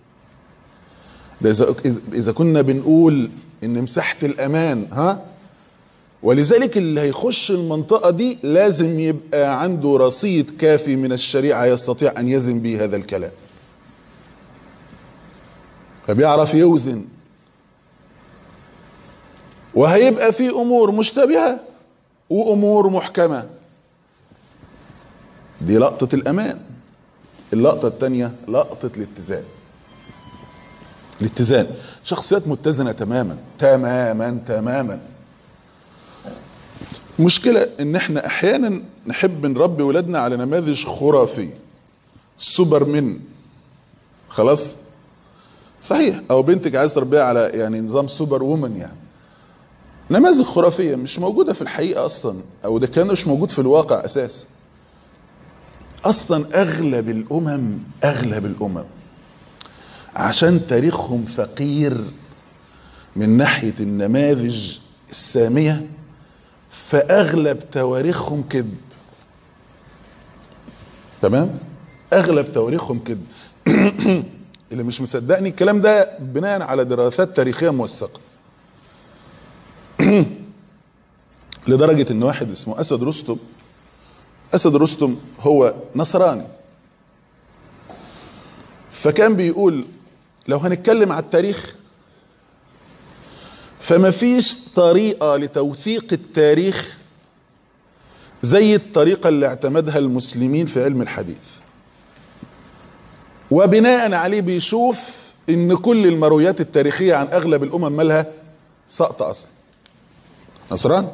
اذا كنا بنقول ان مساحة الامان ولذلك اللي هيخش المنطقة دي لازم يبقى عنده رصيد كافي من الشريعة يستطيع ان يزن به هذا الكلام، فبيعرف يوزن. وهيبقى في امور مشتبهة وامور محكمة. دي لقطة الأمان. اللقطة التانية لقطة الاتزان. شخصيات متزنة تماما تماما تماما. مشكلة ان احنا احيانا نحب نربي ولادنا على نماذج خرافية، سوبرمن، خلاص صحيح، او بنتك عايز تربيها على يعني نظام سوبر وومن، يعني نماذج خرافية مش موجودة في الحقيقة اصلا، او ده كان مش موجود في الواقع اساسا. اصلا اغلب الامم عشان تاريخهم فقير من ناحية النماذج السامية، فاغلب تواريخهم كذب. تمام، اغلب تواريخهم كذب. اللي مش مصدقني الكلام ده بناء على دراسات تاريخية موثقة. لدرجة ان واحد اسمه اسد رستم هو نصراني، فكان بيقول لو هنتكلم على التاريخ فما فيش طريقة لتوثيق التاريخ زي الطريقة اللي اعتمدها المسلمين في علم الحديث، وبناء عليه بيشوف ان كل المرويات التاريخية عن اغلب الامم مالها سقط اصلا. نصران.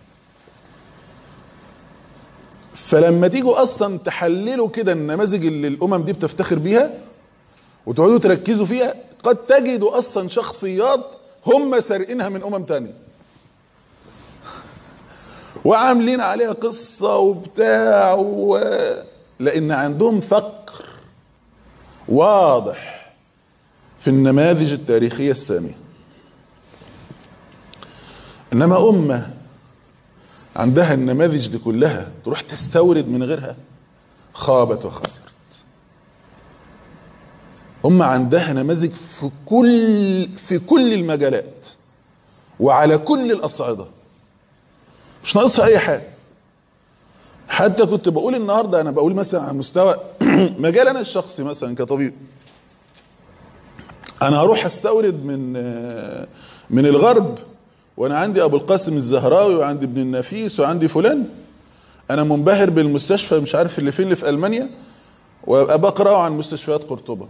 فلما تيجوا اصلا تحللوا كده النماذج اللي الامم دي بتفتخر بيها وتقعدوا تركزوا فيها، قد تجدوا اصلا شخصيات هم سارقينها من امم تانية وعاملين عليها قصة وبتاع لان عندهم فقر واضح في النماذج التاريخية السامية. انما امة عندها النماذج دي كلها تروح تستورد من غيرها، خابت وخسرت. امة عندها نماذج في كل المجالات وعلى كل الاصعدة، مش ناقصها اي حاجة. حتى كنت بقول النهاردة، انا بقول مثلا على مستوى مجال انا الشخصي مثلا كطبيب، انا هروح استورد من الغرب وانا عندي ابو القاسم الزهراوي وعندي ابن النفيس وعندي فلان، انا منبهر بالمستشفى مش عارف اللي فين اللي في المانيا، وابقى بقرا عن مستشفيات قرطبة.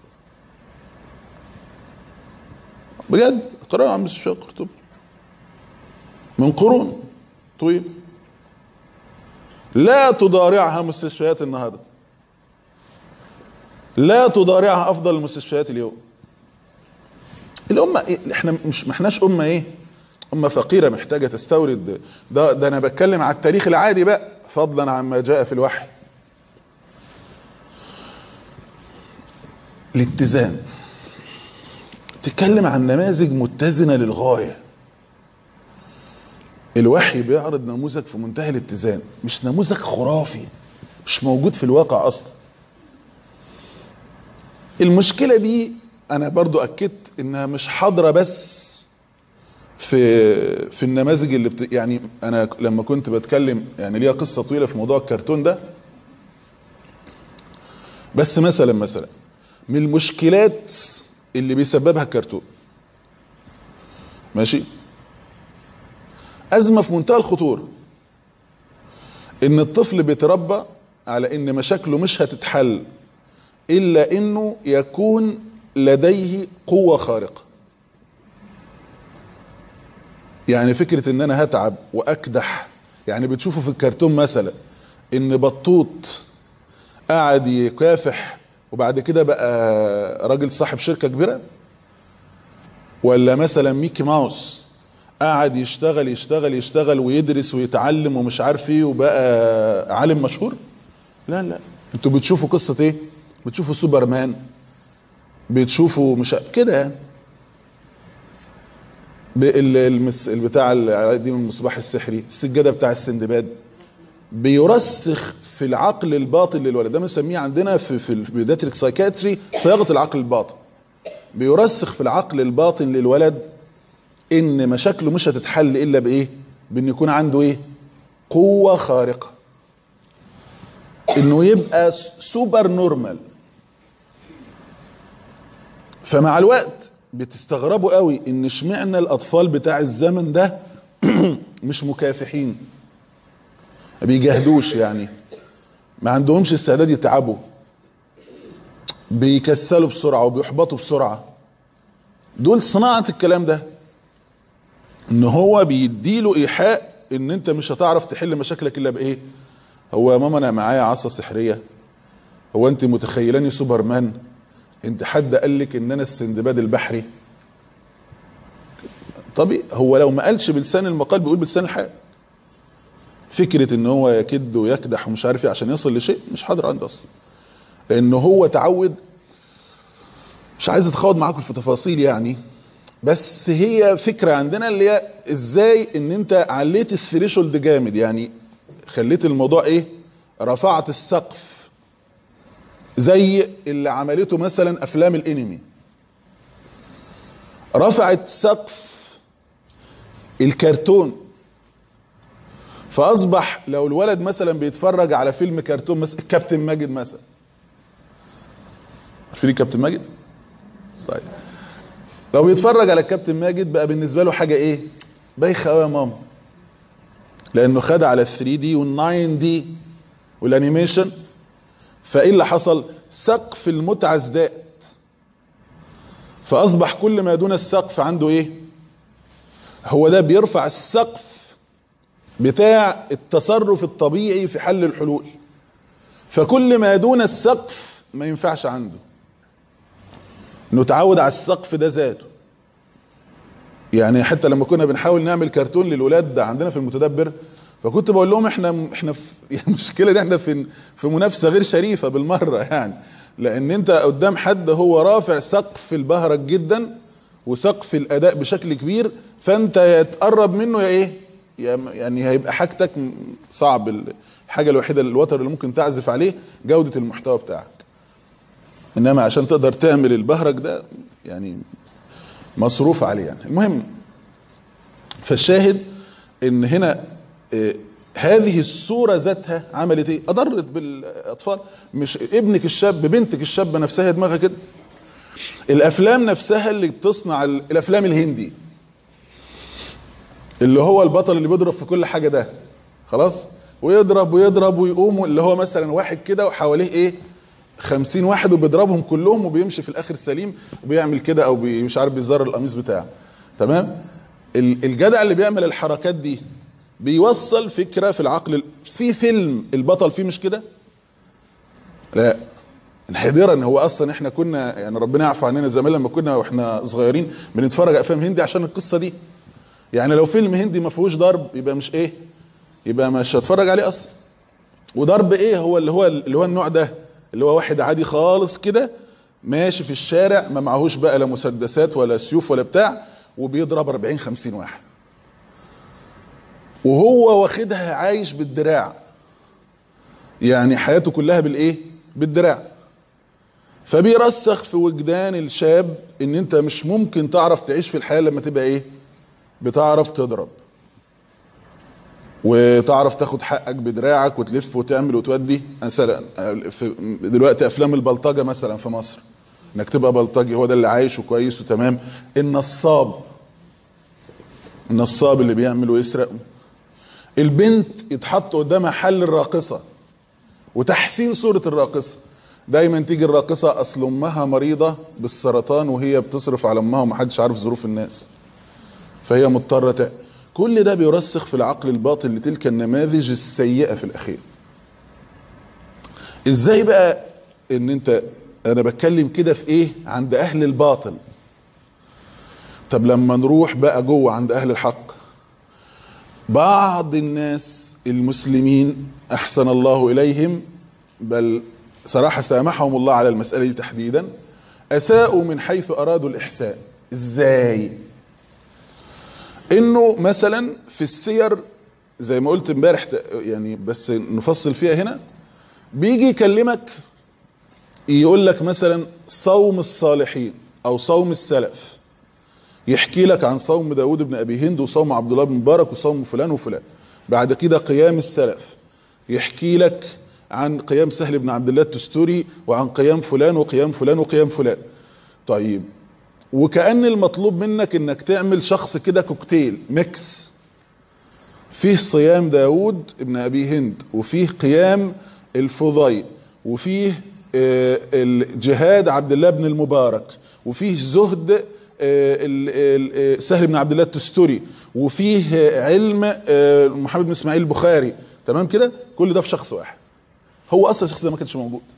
بجد اقرا عن مستشفيات قرطبة من قرون طويل لا تضارعها مستشفيات النهارده، لا تضارعها افضل المستشفيات اليوم. الامه احنا ما احناش امه امه فقيره محتاجه تستورد. ده انا بتكلم على التاريخ العادي بقى، فضلا عما جاء في الوحي. الاتزان، تتكلم عن نماذج متزنه للغايه. الوحي بيعرض نموذج في منتهى الاتزان، مش نموذج خرافي مش موجود في الواقع اصلا. المشكله دي انا برضو اكدت انها مش حاضره بس في النماذج اللي يعني انا لما كنت بتكلم يعني ليها قصه طويله في موضوع الكرتون ده. بس مثلا من المشكلات اللي بيسببها الكرتون، ماشي، ازمه في منتهى الخطوره، ان الطفل بيتربى على ان مشاكله مش هتتحل الا انه يكون لديه قوه خارقه. يعني فكره ان انا هتعب واكدح، يعني بتشوفوا في الكرتون مثلا ان بطوط قاعد يكافح وبعد كده بقى راجل صاحب شركه كبيره، ولا مثلا ميكي ماوس قاعد يشتغل ويدرس ويتعلم ومش عارف ايه وبقى عالم مشهور. لا انتوا بتشوفوا قصة ايه؟ بتشوفوا سوبرمان، بتشوفوا مش كده يعني. بتاع دي من المصباح السحري، السجادة بتاع السندباد، بيرسخ في العقل الباطن للولد. ده بنسميه عندنا في البيدياتريك سايكاتري صياغة العقل الباطن. بيرسخ في العقل الباطن للولد ان مشاكله مش هتتحل الا بايه؟ بان يكون عنده قوة خارقة، انه يبقى سوبر نورمال. فمع الوقت بتستغربوا قوي ان اشمعنى الاطفال بتاع الزمن ده مش مكافحين، ما بيجاهدوش يعني. ما عندهمش استعداد يتعبوا، بيكسلوا بسرعة وبيحبطوا بسرعة. دول صناعة الكلام ده، ان هو بيديله ايحاء ان انت مش هتعرف تحل مشاكلك الا بايه. هو يا ماما انا معايا عصا سحرية، هو انت متخيلاني سوبرمان، انت حد قالك ان انا السندباد البحري؟ طبيعي هو لو ما قالش بلسان المقال بيقول بلسان الحال. فكرة ان هو يكد ويكدح ومش عارف ايه عشان يصل لشيء مش حاضر عنده اصلا، لان هو تعود. مش عايز اتخوض معاكم في تفاصيل يعني، بس هي فكرة عندنا اللي هي ازاي ان انت عليت الثريشولد جامد، يعني خليت الموضوع ايه، رفعت السقف، زي اللي عملته مثلا افلام الانمي، رفعت سقف الكرتون. فاصبح لو الولد مثلا بيتفرج على فيلم كرتون مثلا كابتن ماجد مثلا، عارفين كابتن ماجد؟ طيب لو بيتفرج على الكابتن ماجد بقى بالنسبه له حاجه ايه، بايخه قوي يا ماما، لانه خد على ال 3 دي وال 9 دي والانيميشن. فايه اللي حصل؟ سقف المتعه ازداد، فاصبح كل ما دون السقف عنده ايه، هو ده بيرفع السقف بتاع التصرف الطبيعي في حل الحلول. فكل ما دون السقف ما ينفعش عنده، انه تعود على السقف ده ذاته. يعني حتى لما كنا بنحاول نعمل كرتون للولاد عندنا في المتدبر، فكنت بقول لهم احنا في يعني المشكله دي احنا في منافسه غير شريفه بالمره يعني، لان انت قدام حد هو رافع سقف البهرج جدا وسقف الاداء بشكل كبير، فانت يتقرب منه يا ايه، يعني هيبقى حاجتك صعب. الحاجه الوحيده الوتر اللي ممكن تعزف عليه جوده المحتوى بتاعك، انما عشان تقدر تعمل البهرج ده يعني مصروف عليه يعني. المهم، فالشاهد ان هنا هذه الصورة ذاتها عملت ايه، اضرت بالاطفال. مش ابنك الشاب، بنتك الشابة نفسها دماغها كده. الافلام نفسها اللي بتصنع الافلام الهندي، اللي هو البطل اللي بيضرب في كل حاجة ده خلاص، ويضرب ويضرب ويقوم، اللي هو مثلا واحد كده وحواليه ايه 50 واحد وبيضربهم كلهم وبيمشي في الاخر سليم، وبيعمل كده او مش عارف بيزر القميص بتاعه. تمام. الجدع اللي بيعمل الحركات دي بيوصل فكرة في العقل. في فيلم البطل فيه مش كده، لا انحدارا. هو اصلا احنا كنا يعني ربنا يعفو عننا زمان لما كنا واحنا صغيرين بنتفرج على افلام هندي عشان القصة دي. يعني لو فيلم هندي ما فيهوش ضرب يبقى مش ايه، يبقى مش هتفرج عليه اصلا. وضرب ايه، هو اللي هو النوع ده، اللي هو واحد عادي خالص كده ماشي في الشارع ما معهوش بقى لا مسدسات ولا سيوف ولا بتاع، وبيضرب 40 50 واحد، وهو واخدها عايش بالدراع، يعني حياته كلها بالايه، بالدراع. فبيرسخ في وجدان الشاب ان انت مش ممكن تعرف تعيش في الحياة لما تبقى ايه، بتعرف تضرب وتعرف تاخد حقك بدراعك وتلف وتعمل وتودي. مثلا دلوقتي افلام البلطجة مثلا في مصر، انك تبقى بلطجي هو ده اللي عايش وكويس وتمام. النصاب اللي بيعمل ويسرق. البنت يتحط قدامها حل الراقصة وتحسين صورة الراقصة. دايما تيجي الراقصة اصل امها مريضة بالسرطان وهي بتصرف على امها ومحدش عارف ظروف الناس، فهي مضطرة كل ده بيرسخ في العقل الباطن لتلك النماذج السيئة في الاخير. ازاي بقى ان انا بتكلم كده في ايه عند اهل الباطل. طب لما نروح بقى جوه عند اهل الحق، بعض الناس المسلمين احسن الله اليهم، بل صراحة سامحهم الله على المسألة دي تحديدا، اساءوا من حيث ارادوا الاحسان. ازاي؟ انه مثلا في السير زي ما قلت امبارح يعني، بس نفصل فيها هنا، بيجي يكلمك يقول لك مثلا صوم الصالحين او صوم السلف، يحكي لك عن صوم داود بن ابي هند وصوم عبد الله بن مبارك وصوم فلان وفلان. بعد كده قيام السلف، يحكي لك عن قيام سهل بن عبد الله التستوري وعن قيام فلان وقيام فلان وقيام فلان. طيب، وكأن المطلوب منك انك تعمل شخص كده كوكتيل ميكس، فيه صيام داود ابن ابي هند وفيه قيام الفضيل، وفيه الجهاد عبد الله بن المبارك، وفيه زهد سهل بن عبد الله التستري، وفيه علم محمد بن اسماعيل البخاري. تمام كده؟ كل ده في شخص واحد. هو اصلا الشخص ده ما كانش موجود.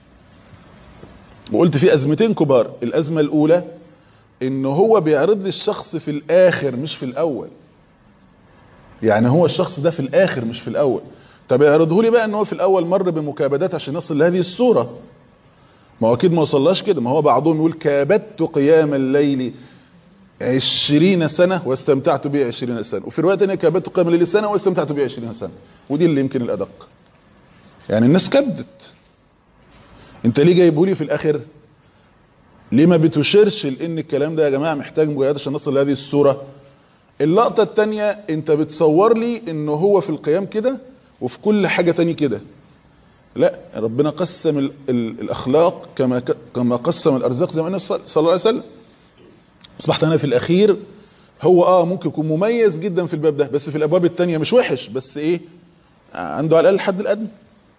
وقلت في ازمتين كبار. الازمه الاولى ان هو بيعرض لي الشخص في الاخر مش في الاول. يعني هو الشخص ده في الاخر مش في الاول. طب يعرضه لي بقى ان هو في الاول مر بمكابدات عشان يصل لهذه الصوره. ما هو اكيد ما وصلهاش كده. ما هو بعضهم يقول كابدت قيام الليل 20 سنة واستمتعت به 20 سنة، وفي رواية تانية كابدت قيام الليل سنة واستمتعت به 20 سنة. ودي اللي يمكن الادق. يعني الناس كبدت. انت ليه جايبه لي في الاخر؟ ليه ما بتشيرش لان الكلام ده يا جماعة محتاج مجاهدة عشان نصل لهذه الصورة؟ اللقطة التانية انت بتصور لي انه هو في القيام كده وفي كل حاجة تاني كده. لا، ربنا قسم الاخلاق كما قسم الارزاق زي ما النبي صلى الله عليه وسلم. اصبحت انا في الاخير هو ممكن يكون مميز جدا في الباب ده، بس في الابواب التانية مش وحش، بس ايه، عنده على الاقل الحد الادنى.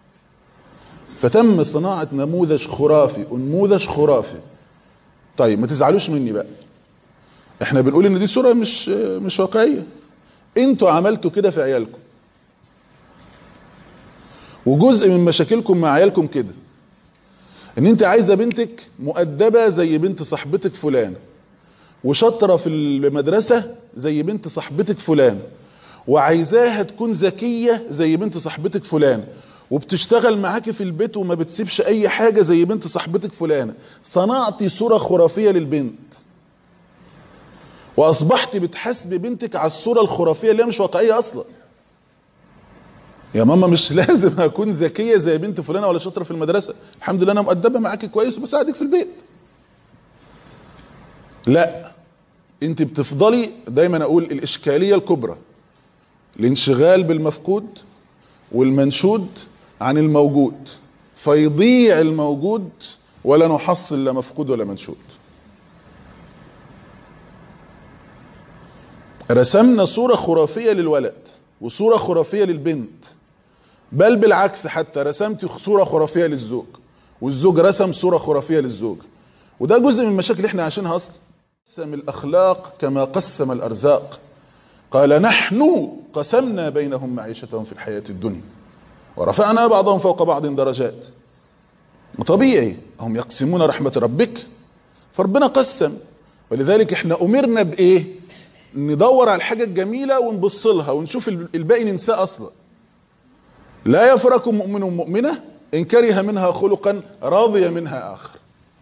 فتم صناعة نموذج خرافي ونموذج خرافي. طيب ما تزعلوش مني بقى، احنا بنقول ان دي صورة مش واقعية. انتوا عملتوا كده في عيالكم، وجزء من مشاكلكم مع عيالكم كده، ان انت عايزة بنتك مؤدبة زي بنت صاحبتك فلان، وشاطرة في المدرسة زي بنت صاحبتك فلان، وعايزاها تكون ذكية زي بنت صاحبتك فلان، وبتشتغل معاكي في البيت وما بتسيبش اي حاجة زي بنت صاحبتك فلان. صنعتي صورة خرافية للبنت، واصبحت بتحاسب بنتك على الصورة الخرافية اللي هي مش واقعية اصلا. يا ماما مش لازم اكون ذكية زي بنت فلانة ولا شاطرة في المدرسة، الحمد لله انا مؤدبة معاكي كويس وبساعدك في البيت. لا، انت بتفضلي دايما اقول الاشكالية الكبرى الانشغال بالمفقود والمنشود عن الموجود، فيضيع الموجود ولا نحصل لا مفقود ولا منشود. رسمنا صورة خرافية للولد وصورة خرافية للبنت، بل بالعكس حتى رسمت صورة خرافية للزوج، والزوج رسم صورة خرافية للزوج. وده جزء من المشاكل اللي احنا عايشينها اصلا. قسم الاخلاق كما قسم الارزاق. قال نحن قسمنا بينهم معيشتهم في الحياة الدنيا ورفعنا بعضهم فوق بعض درجات. طبيعي هم يقسمون رحمة ربك، فربنا قسم. ولذلك احنا امرنا بايه؟ ندور على الحاجة الجميلة ونبص لها ونشوف الباقي ننساه اصلا. لا يفرق مؤمن مؤمنة ان كره منها خلقا راضي منها اخر.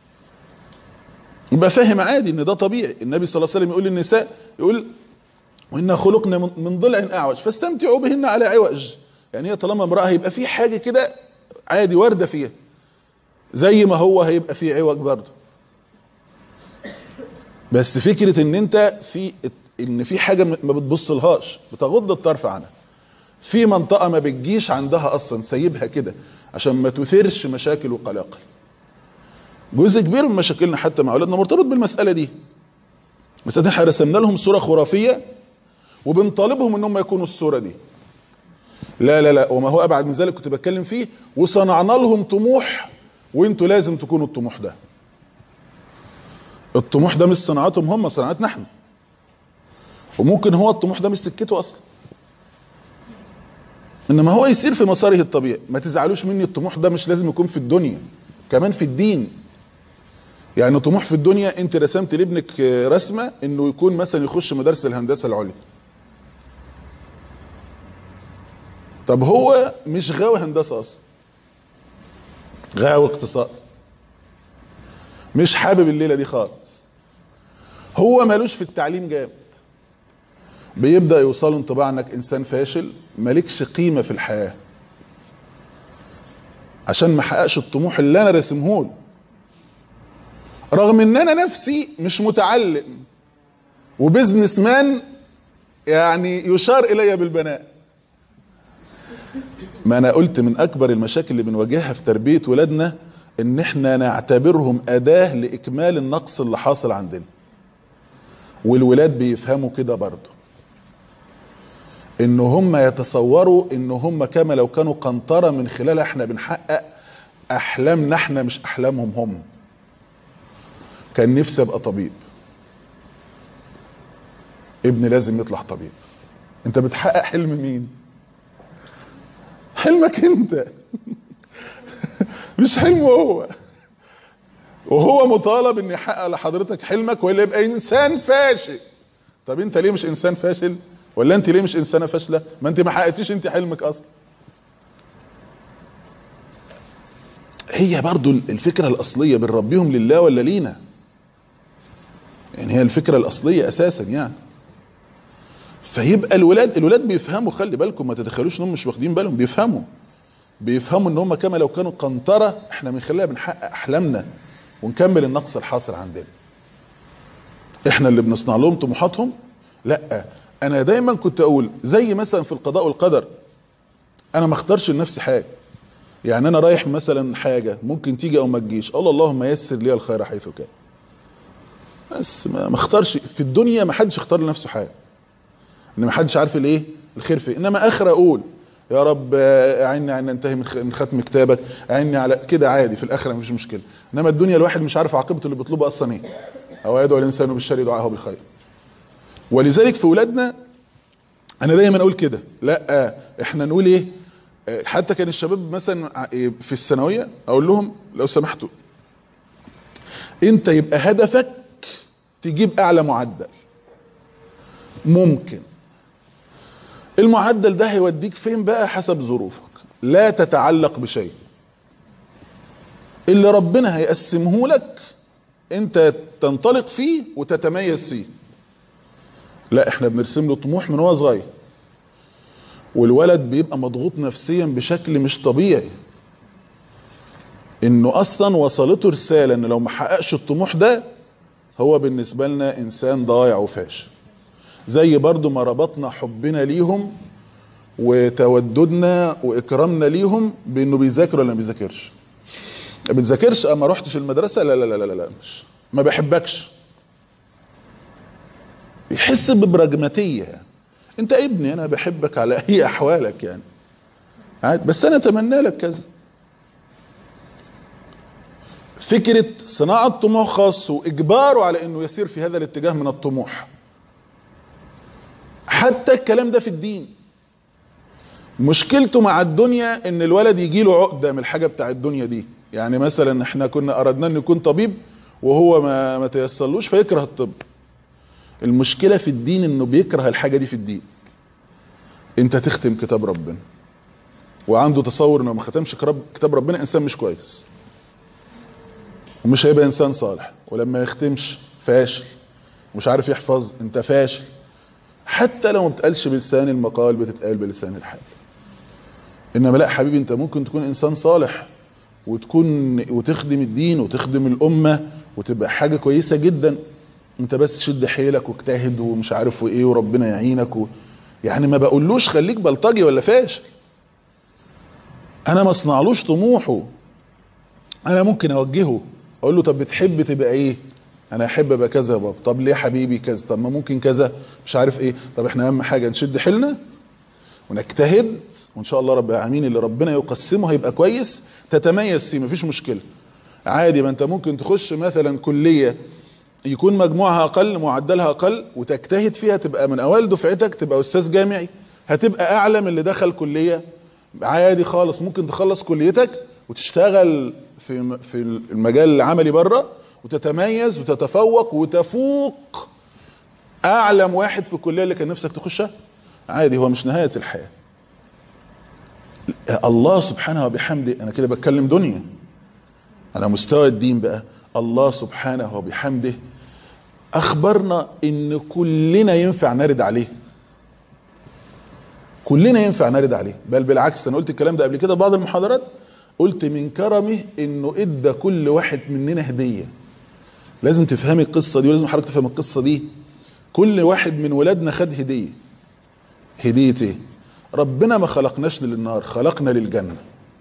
يبقى فاهم عادي ان ده طبيعي. النبي صلى الله عليه وسلم يقول للنساء، يقول وإنا خلقنا من ضلع اعوج فاستمتعوا بهن على عوج. يعني هي طالما امرأة هيبقى في حاجة كده عادي واردة فيها، زي ما هو هيبقى في عوج برضه. بس فكرة ان انت في حاجة ما بتبصلهاش، بتغض الطرف عنها، في منطقة ما بتجيش عندها اصلا، سيبها كده عشان ما تثيرش مشاكل وقلاقل. جزء كبير من مشاكلنا حتى مع اولادنا مرتبط بالمسألة دي. بس احنا رسمنا لهم صورة خرافية وبنطالبهم انهم يكونوا الصورة دي. لا لا لا، وما هو ابعد من ذلك كنت بتكلم فيه. وصنعنا لهم طموح، وانتوا لازم تكونوا الطموح ده. الطموح ده مش صناعتهم هم، صناعتنا احنا. وممكن هو الطموح ده مش سكته اصلا، انما هو يسير في مساره الطبيعي. ما تزعلوش مني، الطموح ده مش لازم يكون في الدنيا، كمان في الدين. يعني طموح في الدنيا، انت رسمت لابنك رسمة انه يكون مثلا يخش مدارس الهندسة العليا. طب هو مش غاوي هندسة اصلا، غاوي اقتصاد، مش حابب الليلة دي خالص، هو مالوش في التعليم جامد، بيبدأ يوصل انطباع انك انسان فاشل مالكش قيمة في الحياة، عشان ما حققش الطموح اللي انا رسمهوله، رغم ان انا نفسي مش متعلم وبزنس مان، يعني يشار الي بالبناء. ما انا قلت من اكبر المشاكل اللي بنواجهها في تربية ولادنا ان احنا نعتبرهم اداة لاكمال النقص اللي حاصل عندنا. والولاد بيفهموا كده برضه. ان هم يتصوروا ان هم كما لو كانوا قنطرة من خلالها احنا بنحقق احلامنا احنا مش احلامهم هم. كان نفسي ابقى طبيب، ابني لازم يطلع طبيب. انت بتحقق حلم مين؟ حلمك انت مش حلمه هو. وهو مطالب ان يحقق لحضرتك حلمك ولا يبقى انسان فاشل. طب انت ليه مش انسان فاشل؟ ولا انت ليه مش انسانه فاشله؟ ما انت ما حققتيش انت حلمك اصلا. هي برضو الفكره الاصليه بنربيهم لله ولا لينا؟ يعني هي الفكره الاصليه اساسا يعني. فيبقى الولاد بيفهموا، خلي بالكم ما تتخيلوش انهم مش واخدين بالهم، بيفهموا ان هم كما لو كانوا قنطره احنا من خلالها بنحقق احلامنا ونكمل النقص الحاصل عندنا. احنا اللي بنصنع لهم طموحاتهم. لا، انا دايما كنت اقول زي مثلا في القضاء والقدر، انا ما اختارش لنفسي حاجه. يعني انا رايح مثلا حاجه ممكن تيجي او ما تجيش، الله اللهم يسر لي الخير حيث كان. بس ما اختارش في الدنيا، ما حدش اختار لنفسه حاجه، ان ما حدش عارف الايه الخير فين. انما اخر اقول يا رب اعني على ان انتهي من ختم كتابك، اعني على كده عادي، في الاخره مفيش مشكله. انما الدنيا الواحد مش عارف عاقبه اللي بيطلبه اصلا ايه. او يدعو الانسان بالشر دعاءه بالخير. ولذلك في اولادنا انا دايما اقول كده، لا احنا نقول ايه. حتى كان الشباب مثلا في الثانويه اقول لهم لو سمحتوا انت يبقى هدفك تجيب اعلى معدل ممكن. المعدل ده هيوديك فين بقى حسب ظروفك، لا تتعلق بشيء. اللي ربنا هيقسمه لك انت تنطلق فيه وتتميز فيه. لا، احنا بنرسم له طموح من هو صغير، والولد بيبقى مضغوط نفسيا بشكل مش طبيعي، انه اصلا وصلته رسالة ان لو ما حققش الطموح ده هو بالنسبة لنا انسان ضايع وفاشل. زي برضو ما ربطنا حبنا ليهم وتوددنا واكرامنا ليهم بانه بيذاكر ولا ما بيذاكرش. ما بتذاكرش، اما رحتش المدرسة، لا لا لا لا لا مش ما بحبكش. يحس ببراجماتية يعني. انت ابني انا بحبك على اي احوالك يعني عاد، بس انا اتمنى لك كذا. فكرة صناعة طموح خاص واجباره على انه يسير في هذا الاتجاه من الطموح. حتى الكلام ده في الدين مشكلته مع الدنيا ان الولد يجي له عقدة من الحاجة بتاع الدنيا دي. يعني مثلا احنا كنا اردنا ان يكون طبيب وهو ما تيسرلوش فيكره الطب. المشكلة في الدين انه بيكره الحاجة دي في الدين. انت تختم كتاب ربنا وعنده تصور انه ما ختمش كتاب ربنا انسان مش كويس ومش هيبقى انسان صالح، ولما يختمش فاشل ومش عارف يحفظ انت فاشل. حتى لو ما بتقالش بلسان المقال بتتقال بلسان الحال. انما لا حبيبي، انت ممكن تكون انسان صالح وتخدم الدين وتخدم الامة وتبقى حاجة كويسة جدا. انت بس شد حيلك واجتهد ومش عارف وايه وربنا يعينك يعني ما بقولوش خليك بلطجي ولا فاشل، انا ما اصنعلوش طموحه. انا ممكن اوجهه اقول له طب بتحب تبقى ايه؟ انا احب ابقى كذا يا بابا. طب ليه حبيبي كذا؟ طب ما ممكن كذا مش عارف ايه. طب احنا اهم حاجة نشد حيلنا ونجتهد وان شاء الله رب العالمين اللي ربنا يقسمه هيبقى كويس تتميز فيه، مفيش مشكلة عادي. ما انت ممكن تخش مثلا كلية يكون مجموعها اقل معدلها اقل وتجتهد فيها تبقى من اوائل دفعتك، تبقى استاذ جامعي، هتبقى اعلى من اللي دخل كلية عادي خالص. ممكن تخلص كليتك وتشتغل في المجال العملي بره وتتميز وتتفوق وتفوق اعلم واحد في الكلية اللي كان نفسك تخشها عادي. هو مش نهاية الحياة. الله سبحانه وبحمده، انا كده بتكلم دنيا على مستوى الدين بقى. الله سبحانه وبحمده اخبرنا ان كلنا ينفع نرد عليه. كلنا ينفع نرد عليه، بل بالعكس. انا قلت الكلام ده قبل كده بعض المحاضرات، قلت من كرمه انه ادى كل واحد مننا هدية. لازم تفهمي القصة دي ولازم حضرتك تفهم القصة دي. كل واحد من ولادنا خد هدية. هدية ايه؟ ربنا ما خلقناش للنار، خلقنا للجنة.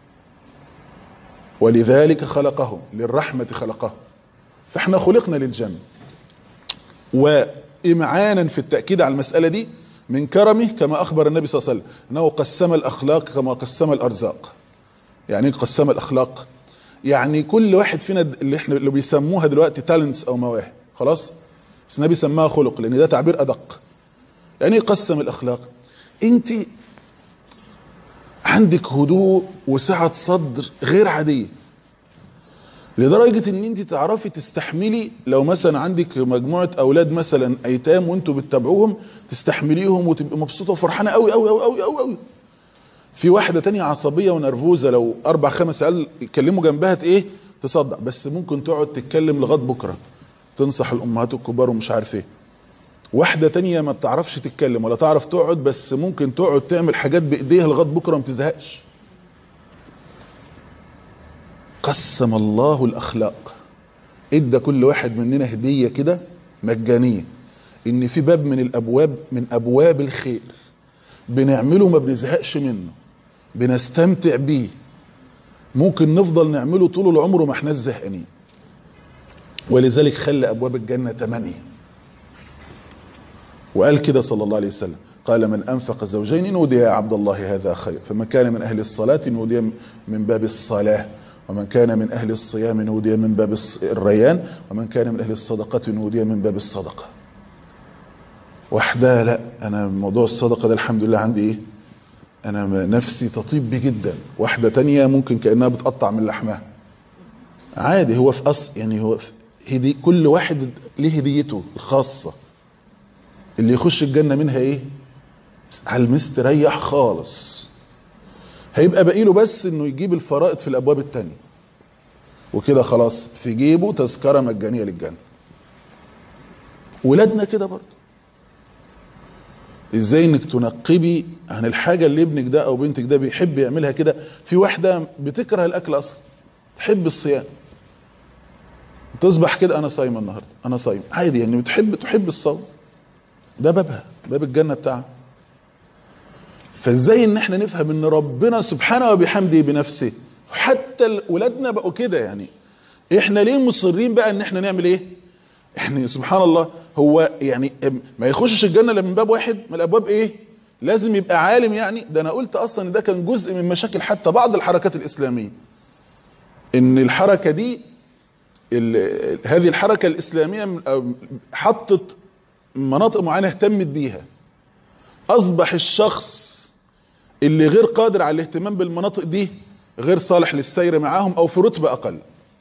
ولذلك خلقهم، للرحمة خلقهم، فاحنا خلقنا للجنة. وإمعانا في التأكيد على المسألة دي من كرمه كما أخبر النبي صلى الله عليه وسلم أنه قسم الأخلاق كما قسم الأرزاق. يعني قسم الأخلاق، يعني كل واحد فينا اللي بيسموها دلوقتي تالنتس أو مواهب، خلاص، بس النبي سماها خلق لأن ده تعبير أدق. يعني قسم الأخلاق. أنت عندك هدوء وسعة صدر غير عادية، لدرجة ان انت تعرفي تستحملي لو مثلا عندك مجموعة اولاد مثلا ايتام وانتوا بتتابعوهم، تستحمليهم وتبقى مبسوطة وفرحانة قوي قوي قوي قوي قوي قوي. في واحدة تانية عصبية ونرفوزة، لو 4-5 عيال يتكلموا جنبها ايه تصدق، بس ممكن تقعد تتكلم لغاية بكرة تنصح الامهات الكبار ومش عارف ايه. واحدة تانية ما بتعرفش تتكلم ولا تعرف تقعد، بس ممكن تقعد تعمل حاجات بايديها لغاية بكرة ما تزهقش. قسم الله الاخلاق، ادى كل واحد مننا هدية كده مجانية، ان في باب من الابواب من ابواب الخير بنعمله ما بنزهقش منه، بنستمتع بيه، ممكن نفضل نعمله طول العمر وما احناش زهقانين. ولذلك خلى ابواب الجنة 8. وقال كده صلى الله عليه وسلم، قال من انفق زوجين نودي يا عبد الله هذا خير، فمن كان من اهل الصلاة نودي من باب الصلاة، ومن كان من أهل الصيام نودي من باب الريان، ومن كان من أهل الصدقة نودي من باب الصدقة. واحدة لا، أنا موضوع الصدقة ده الحمد لله عندي إيه، أنا نفسي تطيب بي جدا. واحدة تانية ممكن كأنها بتقطع من لحمها عادي. هو في يعني هو في كل واحد ليه هديته الخاصة، اللي يخش الجنة منها إيه على المستريح خالص، هيبقى باقي له بس انه يجيب الفرائض في الابواب التانية وكده خلاص في جيبه تذكرة مجانية للجنة. ولادنا كده برضه، ازاي انك تنقبي عن الحاجة اللي ابنك ده او بنتك ده بيحب يعملها كده. في واحدة بتكره الاكل اصلا، تحب الصيام، تصبح كده انا صايمة النهاردة انا صايم عادي، يعني تحب الصوم، ده بابها باب الجنة بتاعها. فازاي ان احنا نفهم ان ربنا سبحانه وبحمده بنفسه حتى ولادنا بقوا كده. يعني احنا ليه مصرين بقى ان احنا نعمل ايه؟ يعني سبحان الله، هو يعني ما يخشش الجنة الا من باب واحد من الابواب ايه؟ لازم يبقى عالم يعني. ده انا قلت اصلا ده كان جزء من مشاكل حتى بعض الحركات الاسلامية، ان الحركة دي هذه الحركة الاسلامية حطت مناطق معينة اهتمت بيها، اصبح الشخص اللي غير قادر على الاهتمام بالمناطق دي غير صالح للسير معاهم او في رتبة اقل.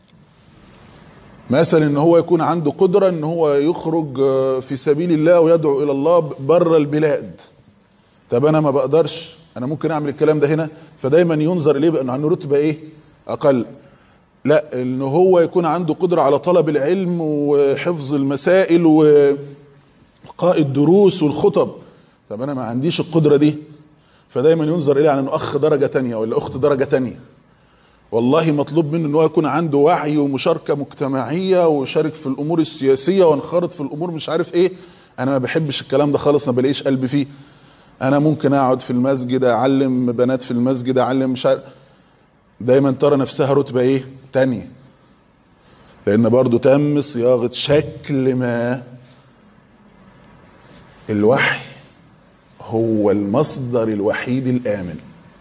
مثلا ان هو يكون عنده قدرة ان هو يخرج في سبيل الله ويدعو الى الله بره البلاد، طب انا ما بقدرش، انا ممكن اعمل الكلام ده هنا، فدايما ينظر اليه بانه عنده رتبة ايه اقل. لا، ان هو يكون عنده قدرة على طلب العلم وحفظ المسائل وقاء الدروس والخطب، طب انا ما عنديش القدرة دي، فدايما ينظر اليه على انه اخ درجة تانية ولا اخت درجة تانية. والله مطلوب منه انه يكون عنده وعي ومشاركة مجتمعية وشارك في الامور السياسية وانخرط في الامور مش عارف ايه. انا ما بحبش الكلام ده خالص، ما بلاقيش قلبي فيه. انا ممكن اقعد في المسجد اعلم بنات في المسجد اعلم مش عارف، دايما ترى نفسها رتبة ايه تانية، لان برضو تم صياغة شكل ما. الوحي هو المصدر الوحيد الآمن،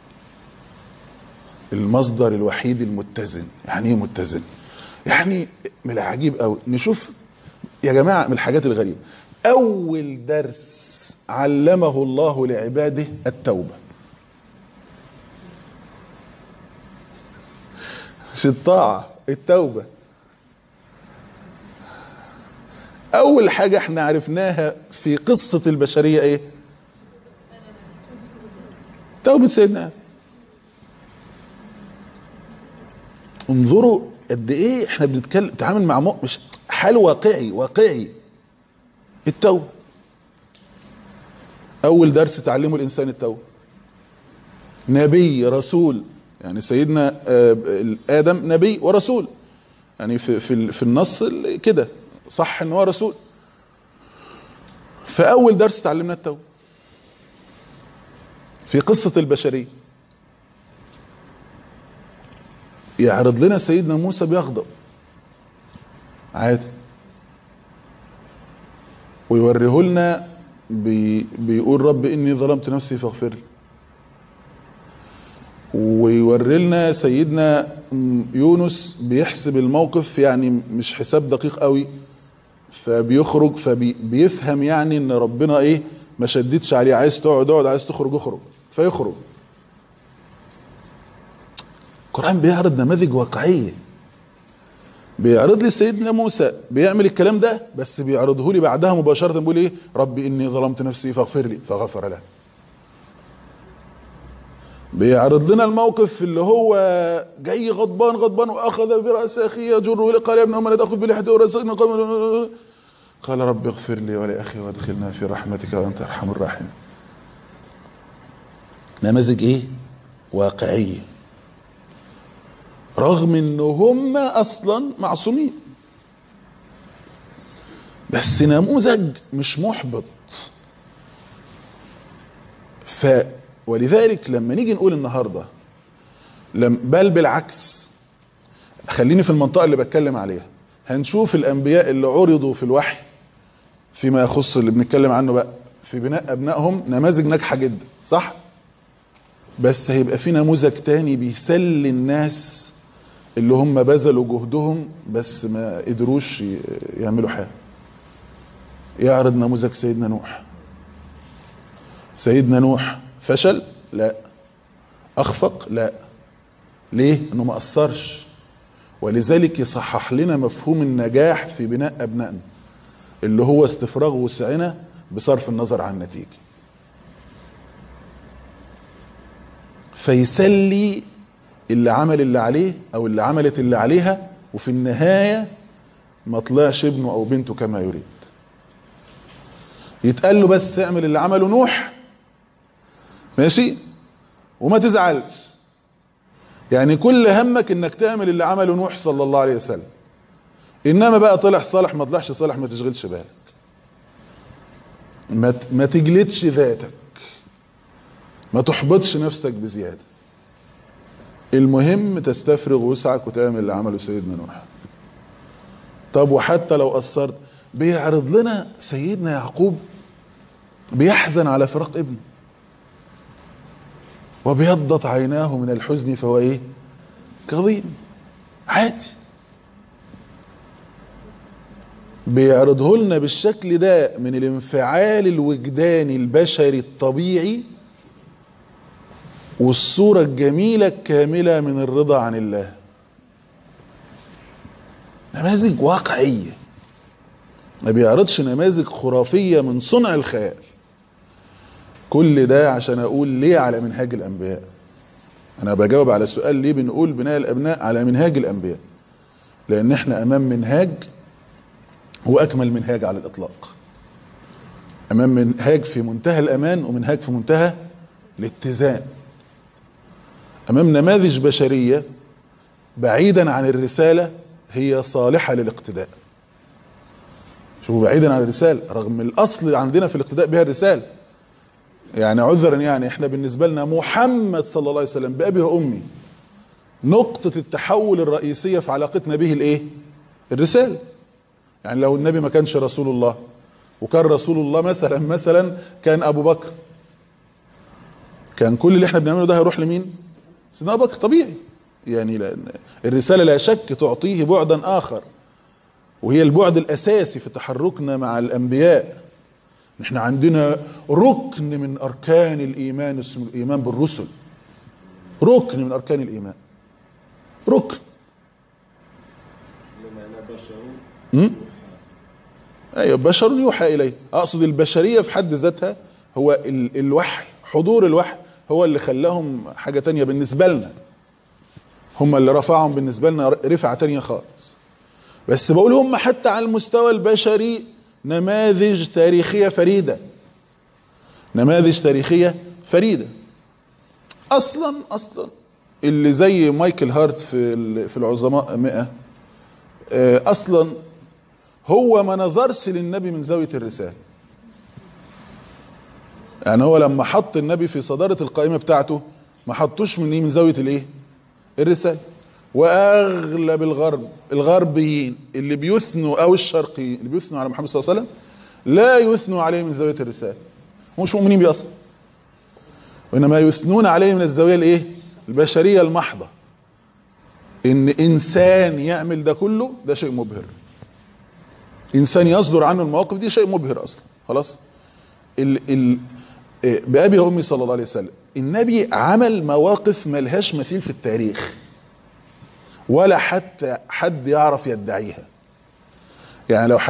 المصدر الوحيد المتزن. يعني ايه متزن؟ يعني من العجيب قوي نشوف يا جماعة من الحاجات الغريبة، اول درس علمه الله لعباده التوبة، مش الطاعة، التوبة. اول حاجة احنا عرفناها في قصة البشرية ايه؟ توبة سيدنا. انظروا قد ايه احنا بنتعامل مع مش حال واقعي التوبة. اول درس تعلمه الانسان التوبة، نبي رسول، يعني سيدنا آدم نبي ورسول، يعني في النص كده صح ان هو رسول. فاول درس تعلمنا التوبة في قصة البشرية. يعرض لنا سيدنا موسى بيغضب عادي، ويوريه لنا بيقول رب إني ظلمت نفسي فاغفر لي. ويوري لنا سيدنا يونس بيحسب الموقف، يعني مش حساب دقيق قوي، فبيخرج فبيفهم يعني ان ربنا ايه ما شددش عليه، عايز تقعد اقعد، عايز تخرج اخرج، فيخرج. القرآن بيعرض نماذج واقعية، بيعرض لي سيدنا موسى بيعمل الكلام ده، بس بيعرضه لي بعدها مباشرة بيقول ايه رب اني ظلمت نفسي فاغفر لي فغفر له. بيعرض لنا الموقف اللي هو جاي غضبان واخذ براس اخيه يجره الى قال يا ابن ام لا تاخذ بلحيته ورزقنا قال رب اغفر لي ولاخي وادخلنا في رحمتك وانت ارحم الراحمين. نماذج ايه واقعيه، رغم ان هم اصلا معصومين، بس نموذج مش محبط. ولذلك لما نيجي نقول النهارده بل بالعكس، خليني في المنطقه اللي بتكلم عليها، هنشوف الانبياء اللي عرضوا في الوحي فيما يخص اللي بنتكلم عنه بقى في بناء ابنائهم نماذج ناجحه جدا، صح؟ بس هيبقى في نموذج تاني بيسلي الناس اللي هم بذلوا جهدهم بس ما قدروش يعملوا حاجه. يعرض نموذج سيدنا نوح. سيدنا نوح فشل؟ لا. اخفق؟ لا. ليه؟ انه ما اثرش. ولذلك يصحح لنا مفهوم النجاح في بناء ابنائنا اللي هو استفراغ وسعنا بصرف النظر عن النتيجه. فيسلي اللي عمل اللي عليه او اللي عملت اللي عليها، وفي النهايه ما طلعش ابنه او بنته كما يريد. يتقال له بس اعمل اللي عمله نوح ماشي وما تزعلش، يعني كل همك انك تعمل اللي عمله نوح صلى الله عليه وسلم. انما بقى طلع صالح ما طلعش صالح ما تشغلش بالك، ما تجلدش ذاتك، ما تحبطش نفسك بزيادة. المهم تستفرغ وسعك وتعمل اللي عمله سيدنا نوح. طب وحتى لو قصرت، بيعرض لنا سيدنا يعقوب بيحزن على فراق ابنه وبيضت عيناه من الحزن فهو ايه كظيم، عادي. بيعرضه لنا بالشكل ده من الانفعال الوجداني البشري الطبيعي، والصورة الجميلة الكاملة من الرضا عن الله. نماذج واقعية، ما بيعرضش نماذج خرافية من صنع الخيال. كل ده عشان اقول ليه على منهاج الانبياء. انا بجاوب على سؤال ليه بنقول بناء الابناء على منهاج الانبياء، لان احنا امام منهاج هو اكمل منهاج على الاطلاق، امام منهاج في منتهى الامان ومنهاج في منتهى الاتزان، امام نماذج بشرية بعيدا عن الرسالة هي صالحة للاقتداء. شوفوا، بعيدا عن الرسالة رغم الاصل عندنا في الاقتداء بها الرسالة. يعني عذرا، يعني احنا بالنسبة لنا محمد صلى الله عليه وسلم بأبي وأمي نقطة التحول الرئيسية في علاقتنا به الايه؟ الرسالة. يعني لو النبي ما كانش رسول الله وكان رسول الله مثلا كان ابو بكر، كان كل اللي احنا بنعمله ده هيروح لمين؟ سيدنا ابو بكر طبيعي. يعني لأن الرسالة لا شك تعطيه بعدا اخر، وهي البعد الاساسي في تحركنا مع الانبياء. احنا عندنا ركن من اركان الايمان اسمه الايمان بالرسل، ركن من اركان الايمان، ركن. ايوه، بشر يوحى اليه. اقصد البشريه في حد ذاتها، هو الوحي، حضور الوحي هو اللي خلاهم حاجه تانية بالنسبه لنا، هم اللي رفعهم بالنسبه لنا رفعه تانية خالص. بس بقول هم حتى على المستوى البشري نماذج تاريخيه فريده، نماذج تاريخيه فريده. اصلا اللي زي مايكل هارت في العظماء 100، اصلا هو ما نظرش للنبي من زاوية الرسالة. يعني هو لما حط النبي في صدارة القائمة بتاعته ما حطوش من زاوية الايه؟ الرسالة. واغلب الغربيين اللي بيثنوا او الشرقيين اللي بيثنوا على محمد صلى الله عليه وسلم لا يثنوا عليه من زاوية الرسالة، مش مؤمنين بيه أصلا، وإنما يثنون عليه من الزاوية الإيه؟ البشرية المحضة. إن إنسان يعمل ده كله ده شيء مبهر، إنسان يصدر عنه المواقف دي شيء مبهر أصلا. خلاص. بأبي وأمي صلى الله عليه وسلم النبي عمل مواقف ملهاش مثيل في التاريخ ولا حتى حد يعرف يدعيها. يعني لو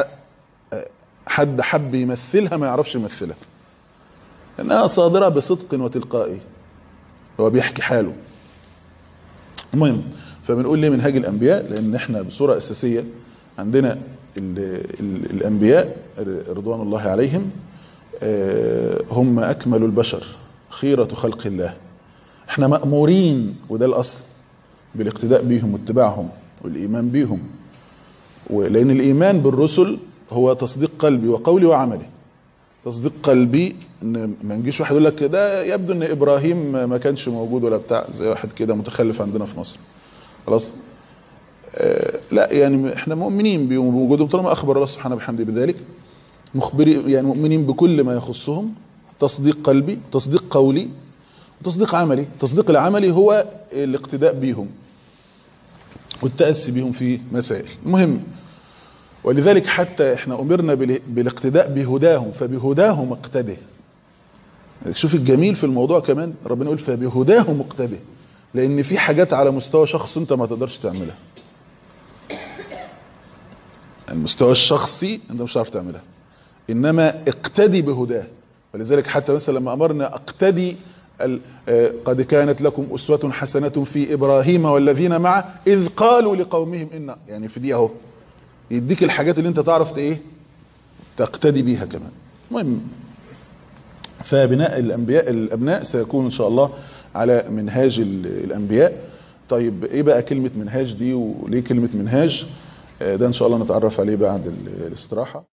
حد حب يمثلها ما يعرفش يمثلها، لأنها صادرة بصدق وتلقائي، هو بيحكي حاله. المهم، فبنقول ليه منهاج الأنبياء؟ لأن احنا بصورة أساسية عندنا الأنبياء رضوان الله عليهم هم أكمل البشر، خيرة خلق الله. احنا مأمورين، وده الأصل، بالاقتداء بهم واتباعهم والإيمان بهم. لأن الإيمان بالرسل هو تصديق قلبي وقولي وعملي. تصديق قلبي، ان ما نجيش واحد يقول لك ده يبدو ان ابراهيم ما كانش موجود ولا بتاع، زي واحد كده متخلف عندنا في مصر. خلاص. لا، يعني احنا مؤمنين بوجودهم طالما اخبر الله سبحانه وبحمده بذلك، مخبرين يعني مؤمنين بكل ما يخصهم، تصديق قلبي، تصديق قولي، وتصديق عملي. التصديق العملي هو الاقتداء بهم والتأسي بهم في مسائل. المهم، ولذلك حتى احنا امرنا بالاقتداء بهداهم، فبهداهم اقتده. شوف الجميل في الموضوع كمان، ربنا يقول فبهداهم اقتده، لان في حاجات على مستوى شخص انت ما تقدرش تعملها. المستوى الشخصي انت مش هتعرف تعملها، انما اقتدي بهداه. ولذلك حتى مثلا لما امرنا اقتدي قد كانت لكم اسوة حسنة في ابراهيم والذين معه اذ قالوا لقومهم ان، يعني في دي اهو يديك الحاجات اللي انت تعرف ايه تقتدي بيها كمان. المهم، فبناء الابناء سيكون ان شاء الله على منهاج الانبياء. طيب ايه بقى كلمة منهاج دي، وليه كلمة منهاج؟ ده ان شاء الله نتعرف عليه بعد الاستراحة.